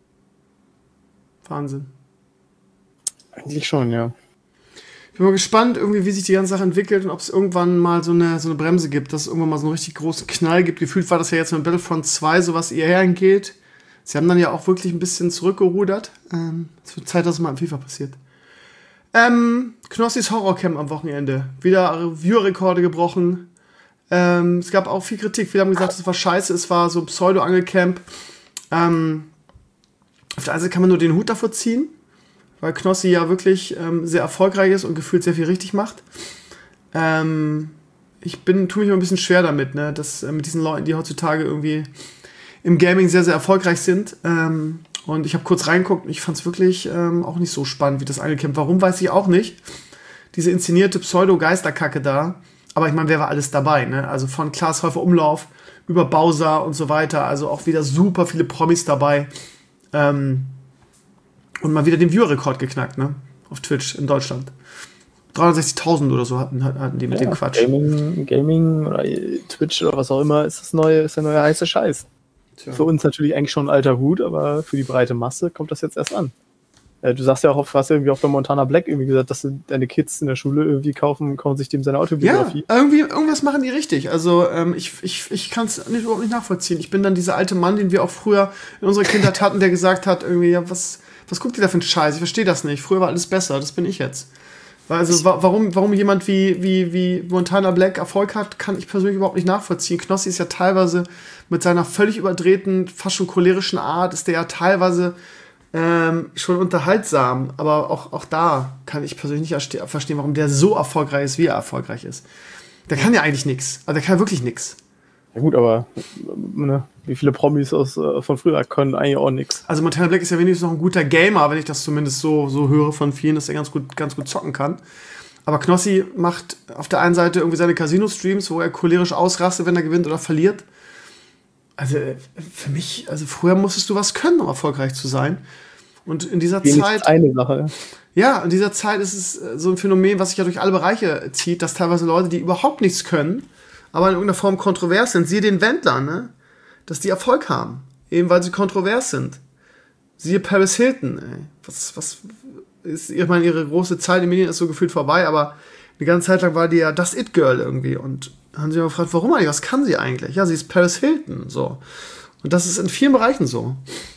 Wahnsinn. Eigentlich schon, ja. Ich bin mal gespannt, irgendwie, wie sich die ganze Sache entwickelt und ob es irgendwann mal so eine, so eine Bremse gibt, dass es irgendwann mal so einen richtig großen Knall gibt. Gefühlt war das ja jetzt mit Battlefront zwei, so was ihr hergeht. Sie haben dann ja auch wirklich ein bisschen zurückgerudert. Ähm, es wird Zeit, dass es mal im FIFA passiert. Ähm, Knossis Horrorcamp am Wochenende. Wieder Viewer-Rekorde gebrochen. Ähm, es gab auch viel Kritik. Viele haben gesagt, es war scheiße, es war so Pseudo-Angelcamp. Ähm, auf der einen Seite kann man nur den Hut davor ziehen, weil Knossi ja wirklich ähm, sehr erfolgreich ist und gefühlt sehr viel richtig macht. Ähm, ich bin, tue mich immer ein bisschen schwer damit, ne, dass äh, mit diesen Leuten, die heutzutage irgendwie im Gaming sehr, sehr erfolgreich sind. Ähm, und ich habe kurz reingeguckt und ich fand es wirklich ähm, auch nicht so spannend wie das Angelcamp. Warum, weiß ich auch nicht. Diese inszenierte Pseudo-Geisterkacke da. Aber ich meine, wer war alles dabei, ne? Also von Klaas Häufer Umlauf über Bowser und so weiter. Also auch wieder super viele Promis dabei. Ähm, Und mal wieder den Viewer-Rekord geknackt, ne? Auf Twitch in Deutschland. dreihundertsechzigtausend oder so hatten, hatten die mit ja, dem Quatsch. Gaming, Gaming oder Twitch oder was auch immer ist das neue, ist der neue heiße Scheiß. Tja. Für uns natürlich eigentlich schon ein alter Hut, aber für die breite Masse kommt das jetzt erst an. Ja, du sagst ja auch, hast ja irgendwie auch bei Montana Black irgendwie gesagt, dass deine Kids in der Schule irgendwie kaufen, kaufen sich dem seine Autobiografie. Ja, irgendwie, irgendwas machen die richtig. Also ähm, ich, ich, ich kann es nicht, überhaupt nicht nachvollziehen. Ich bin dann dieser alte Mann, den wir auch früher in unserer Kindheit hatten, der gesagt hat, irgendwie, ja, was... Was guckt ihr da für einen Scheiß? Ich verstehe das nicht. Früher war alles besser, das bin ich jetzt. Also wa- warum, warum jemand wie, wie, wie Montana Black Erfolg hat, kann ich persönlich überhaupt nicht nachvollziehen. Knossi ist ja teilweise mit seiner völlig überdrehten, fast schon cholerischen Art, ist der ja teilweise ähm, schon unterhaltsam. Aber auch, auch da kann ich persönlich nicht verstehen, warum der so erfolgreich ist, wie er erfolgreich ist. Der kann ja eigentlich nichts. Also der kann ja wirklich nichts. Ja gut, aber ne, wie viele Promis aus, äh, von früher können eigentlich auch nichts. Also Montana Black ist ja wenigstens noch ein guter Gamer, wenn ich das zumindest so, so höre von vielen, dass er ganz gut, ganz gut zocken kann. Aber Knossi macht auf der einen Seite irgendwie seine Casino-Streams, wo er cholerisch ausrastet, wenn er gewinnt oder verliert. Also für mich, also früher musstest du was können, um erfolgreich zu sein. Und in dieser Wenigstens Zeit... eine Sache. Ja, in dieser Zeit ist es so ein Phänomen, was sich ja durch alle Bereiche zieht, dass teilweise Leute, die überhaupt nichts können, aber in irgendeiner Form kontrovers sind. Siehe den Wendler, ne? Dass die Erfolg haben. Eben weil sie kontrovers sind. Siehe Paris Hilton, ey. Was, was, ist, ich meine, ihre große Zeit in den Medien ist so gefühlt vorbei, aber eine ganze Zeit lang war die ja das It-Girl irgendwie. Und dann haben sie mal gefragt, warum eigentlich? Was kann sie eigentlich? Ja, sie ist Paris Hilton, so. Und das ist in vielen Bereichen so.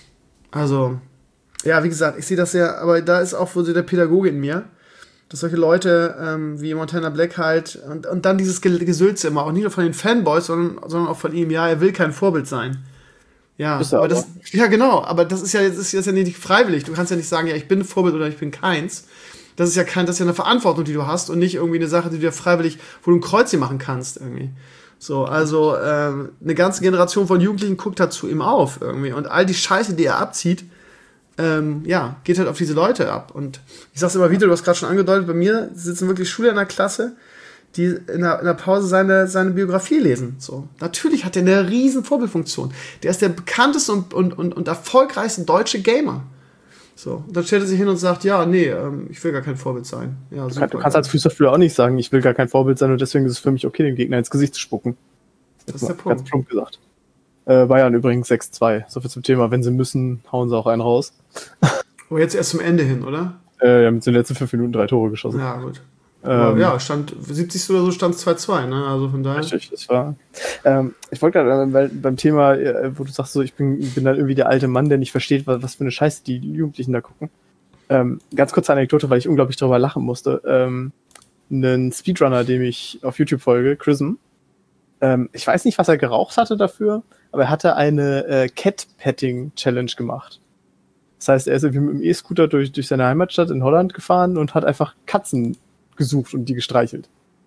Also, ja, wie gesagt, ich sehe das ja, aber da ist auch wohl so der Pädagoge in mir, dass solche Leute ähm, wie Montana Black halt und, und dann dieses Gesülze immer, auch nicht nur von den Fanboys, sondern, sondern auch von ihm, ja, er will kein Vorbild sein. Ja, aber, aber das, ja, genau, aber das ist ja, das ist ja nicht freiwillig. Du kannst ja nicht sagen, ja, ich bin ein Vorbild oder ich bin keins. Das ist ja kein, das ist ja eine Verantwortung, die du hast und nicht irgendwie eine Sache, die du dir freiwillig, wo du ein Kreuzchen machen kannst irgendwie. So, also äh, eine ganze Generation von Jugendlichen guckt halt zu ihm auf irgendwie und all die Scheiße, die er abzieht, ähm, ja, geht halt auf diese Leute ab. Und ich sag's immer wieder, du hast gerade schon angedeutet, bei mir sitzen wirklich Schüler in der Klasse, die in der, in der Pause seine, seine Biografie lesen. So. Natürlich hat er eine riesen Vorbildfunktion. Der ist der bekannteste und, und, und, und erfolgreichste deutsche Gamer. So. Und dann stellt er sich hin und sagt, ja, nee, ähm, ich will gar kein Vorbild sein. Ja, super. Du kannst als Fußballspieler auch nicht sagen, ich will gar kein Vorbild sein und deswegen ist es für mich okay, dem Gegner ins Gesicht zu spucken. Das ist der Punkt. Ganz plump gesagt. Äh, Bayern übrigens sechs zwei. So viel zum Thema. Wenn sie müssen, hauen sie auch einen raus. Oh, jetzt erst zum Ende hin, oder? Äh, ja, mit den letzten fünf Minuten drei Tore geschossen. Ja, gut. Ähm, ja, stand siebzig oder so stand es zwei zwei, ne? Also von daher. Richtig, das war. Ähm, ich wollte gerade äh, beim Thema, äh, wo du sagst, so ich bin, bin dann irgendwie der alte Mann, der nicht versteht, was, was für eine Scheiße die Jugendlichen da gucken. Ähm, ganz kurze Anekdote, weil ich unglaublich darüber lachen musste. Ähm, einen Speedrunner, dem ich auf YouTube folge, Chrism. Ähm, ich weiß nicht, was er geraucht hatte dafür, aber er hatte eine äh, Cat-Petting-Challenge gemacht. Das heißt, er ist irgendwie mit dem E-Scooter durch, durch seine Heimatstadt in Holland gefahren und hat einfach Katzen gesucht und die gestreichelt.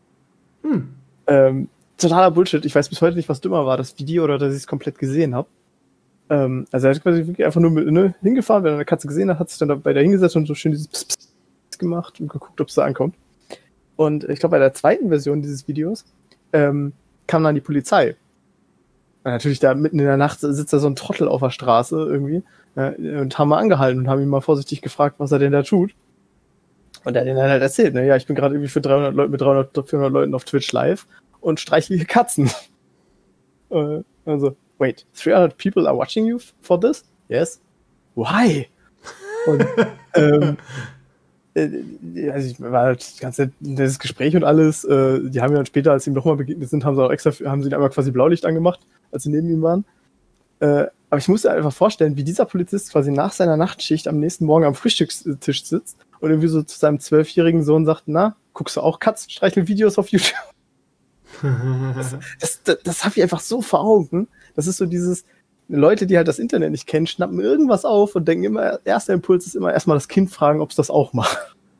Hm. Ähm, totaler Bullshit. Ich weiß bis heute nicht, was dümmer war, das Video oder dass ich es komplett gesehen habe. Ähm, also er hat quasi wirklich einfach nur mit, ne, hingefahren, wenn er eine Katze gesehen hat, hat sich dann dabei da hingesetzt und so schön dieses Pss, Pss gemacht und geguckt, ob es da ankommt. Und ich glaube, bei der zweiten Version dieses Videos ähm, kam dann die Polizei. Und natürlich da mitten in der Nacht sitzt da so ein Trottel auf der Straße irgendwie äh, und haben mal angehalten und haben ihn mal vorsichtig gefragt, was er denn da tut. Und er hat ihnen dann halt erzählt, ne, ja, ich bin gerade irgendwie für dreihundert Leute mit dreihundert, vierhundert Leuten auf Twitch live und streichle hier Katzen. äh, also, wait, three hundred people are watching you for this? Yes. Why? Und, ähm, äh, also ich war halt das ganze das Gespräch und alles, äh, die haben ja dann später, als sie ihm nochmal begegnet sind, haben sie auch extra, haben sie ihn einmal quasi Blaulicht angemacht, als sie neben ihm waren. Äh, aber ich musste einfach vorstellen, wie dieser Polizist quasi nach seiner Nachtschicht am nächsten Morgen am Frühstückstisch sitzt und irgendwie so zu seinem zwölfjährigen Sohn sagt, na, guckst du auch Katzenstreichelvideos auf YouTube? das das, das, das habe ich einfach so vor Augen. Das ist so dieses, Leute, die halt das Internet nicht kennen, schnappen irgendwas auf und denken immer, erster Impuls ist immer erstmal das Kind fragen, ob es das auch macht.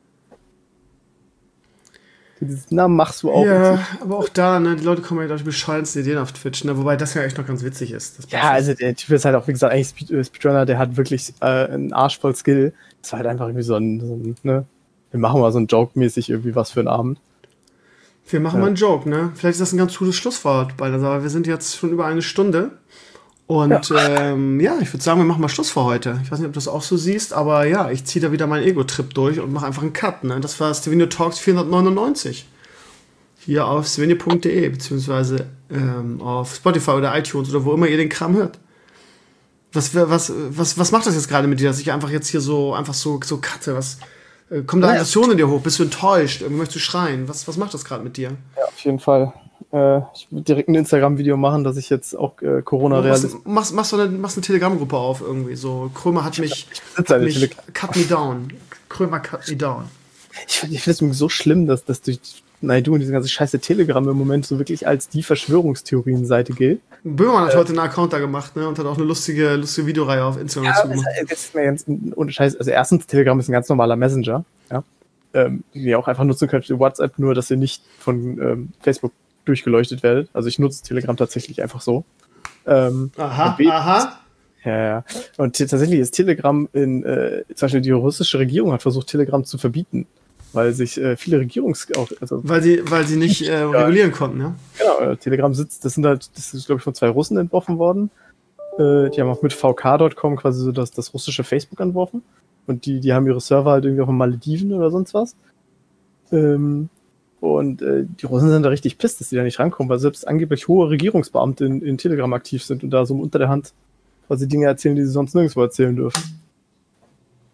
Dieses, na, machst du auch. Ja, aber auch da, ne, die Leute kommen ja durch die bescheuerndsten Ideen auf Twitch, ne, wobei das ja echt noch ganz witzig ist. Das ja, also der Typ ist halt auch, wie gesagt, eigentlich Speed, Speedrunner, der hat wirklich äh, einen Arsch voll Skill. Das war halt einfach irgendwie so ein, so ein, ne, wir machen mal so ein Joke-mäßig irgendwie was für einen Abend. Wir machen ja mal einen Joke, ne? Vielleicht ist das ein ganz gutes Schlusswort bei der Sache. Wir sind jetzt schon über eine Stunde. Und ja, ähm, ja ich würde sagen, wir machen mal Schluss für heute. Ich weiß nicht, ob du das auch so siehst, aber ja, ich ziehe da wieder meinen Ego-Trip durch und mache einfach einen Cut. Ne? Das war Stevenio Talks vierhundertneunundneunzig. Hier auf stevenio punkt de, beziehungsweise ähm, auf Spotify oder iTunes oder wo immer ihr den Kram hört. Was, was, was, was macht das jetzt gerade mit dir, dass ich einfach jetzt hier so einfach so, so cutte? Was, äh, kommt da Aggression in dir hoch? Bist du enttäuscht? Irgendwie möchtest du schreien? Was, was macht das gerade mit dir? Ja, auf jeden Fall. Äh, ich will direkt ein Instagram-Video machen, dass ich jetzt auch äh, Corona-Realist... Machst, machst du eine, machst eine Telegram-Gruppe auf irgendwie, so Krömer hat mich, hat mich cut me down. Krömer cut me down. Ich finde ich find es so schlimm, dass, dass durch Naidu und diese ganze scheiße Telegram im Moment so wirklich als die Verschwörungstheorien-Seite gilt. Böhmermann hat äh, heute einen Account da gemacht, ne, und hat auch eine lustige, lustige Videoreihe auf Instagram ja, gemacht. Das ist mir ganz ohne Scheiß. Also erstens, Telegram ist ein ganz normaler Messenger, ja, ähm, den ihr auch einfach nutzen könnt für WhatsApp, nur dass ihr nicht von ähm, Facebook durchgeleuchtet werdet. Also ich nutze Telegram tatsächlich einfach so. Ähm, aha, B- aha. Ja, ja. Und t- tatsächlich ist Telegram in, äh, zum Beispiel die russische Regierung hat versucht, Telegram zu verbieten, weil sich äh, viele Regierungs... Auch, also weil sie, weil sie nicht äh, regulieren konnten, ja? Genau, äh, Telegram sitzt, das sind halt, das ist, glaube ich, von zwei Russen entworfen worden. Äh, die haben auch mit V K Punkt com quasi so das, das russische Facebook entworfen. Und die, die haben ihre Server halt irgendwie auf den Malediven oder sonst was. Ähm, Und äh, die Russen sind da richtig pisst, dass die da nicht rankommen, weil selbst angeblich hohe Regierungsbeamte in, in Telegram aktiv sind und da so unter der Hand quasi Dinge erzählen, die sie sonst nirgendwo erzählen dürfen.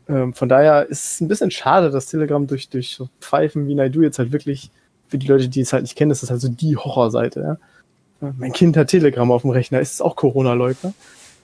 Ähm, von daher ist es ein bisschen schade, dass Telegram durch, durch so Pfeifen wie Naidu jetzt halt wirklich, für die Leute, die es halt nicht kennen, das ist halt so die Horrorseite. Ja? Mein Kind hat Telegram auf dem Rechner, ist es auch Corona-Leugner?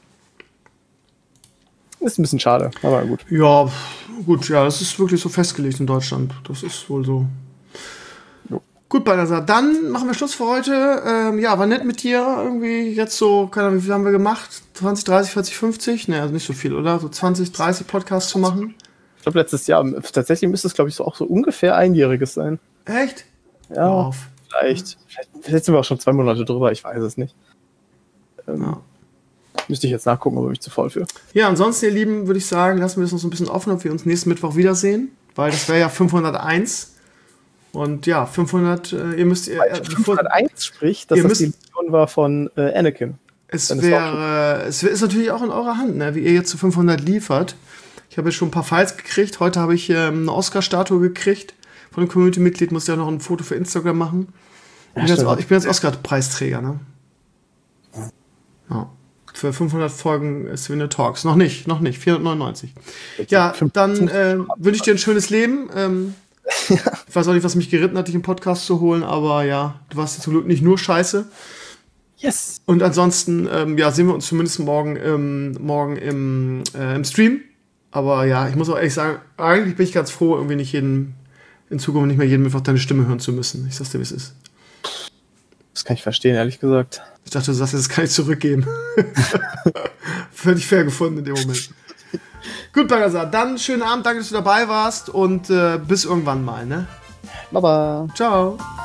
Ist ein bisschen schade, aber gut. Ja, gut, ja, das ist wirklich so festgelegt in Deutschland. Das ist wohl so. Jo. Gut, Balthasar, dann machen wir Schluss für heute. Ähm, ja, war nett mit dir. Irgendwie jetzt so, keine Ahnung, wie viel haben wir gemacht? zwanzig, dreißig, vierzig, fünfzig? Ne, also nicht so viel, oder? So zwanzig, dreißig Podcasts zu machen. Ich glaube, letztes Jahr, tatsächlich müsste es, glaube ich, so auch so ungefähr einjähriges sein. Echt? Ja, wow. vielleicht, vielleicht. Vielleicht sind wir auch schon zwei Monate drüber, ich weiß es nicht. Ähm, ja. Müsste ich jetzt nachgucken, ob ich mich zu voll für. Ja, ansonsten, ihr Lieben, würde ich sagen, lassen wir das noch so ein bisschen offen, ob wir uns nächsten Mittwoch wiedersehen. Weil das wäre ja fünfhunderteins. Und ja, fünfhundert, äh, ihr müsst... Ihr, äh, fünfhunderteins spricht, dass das müsst, die Mission war von äh, Anakin. Es wäre... Es ist natürlich auch in eurer Hand, ne, wie ihr jetzt zu fünfhundert liefert. Ich habe jetzt schon ein paar Files gekriegt. Heute habe ich ähm, eine Oscar-Statue gekriegt. Von einem Community-Mitglied muss ich auch noch ein Foto für Instagram machen. Ja, ich, bin jetzt, ich bin jetzt Oscar-Preisträger, ne? Ja. Für fünfhundert Folgen Souvenir Talks. Noch nicht, noch nicht. vierhundertneunundneunzig. Ja, dann äh, wünsche ich dir ein schönes Leben. Ähm, ich weiß auch nicht, was mich geritten hat, dich im Podcast zu holen, aber ja, du warst jetzt zum Glück nicht nur scheiße. Yes. Und ansonsten, ähm, ja, sehen wir uns zumindest morgen, ähm, morgen im, äh, im Stream. Aber ja, ich muss auch ehrlich sagen, eigentlich bin ich ganz froh, irgendwie nicht jeden, in Zukunft nicht mehr jeden Mittwoch deine Stimme hören zu müssen. Ich sag's dir, wie es ist. Das kann ich verstehen, ehrlich gesagt. Ich dachte, du sagst, das kann ich zurückgeben. Völlig fair gefunden in dem Moment. Gut, Balthasar, dann schönen Abend, danke, dass du dabei warst und äh, bis irgendwann mal, ne? Baba. Ciao.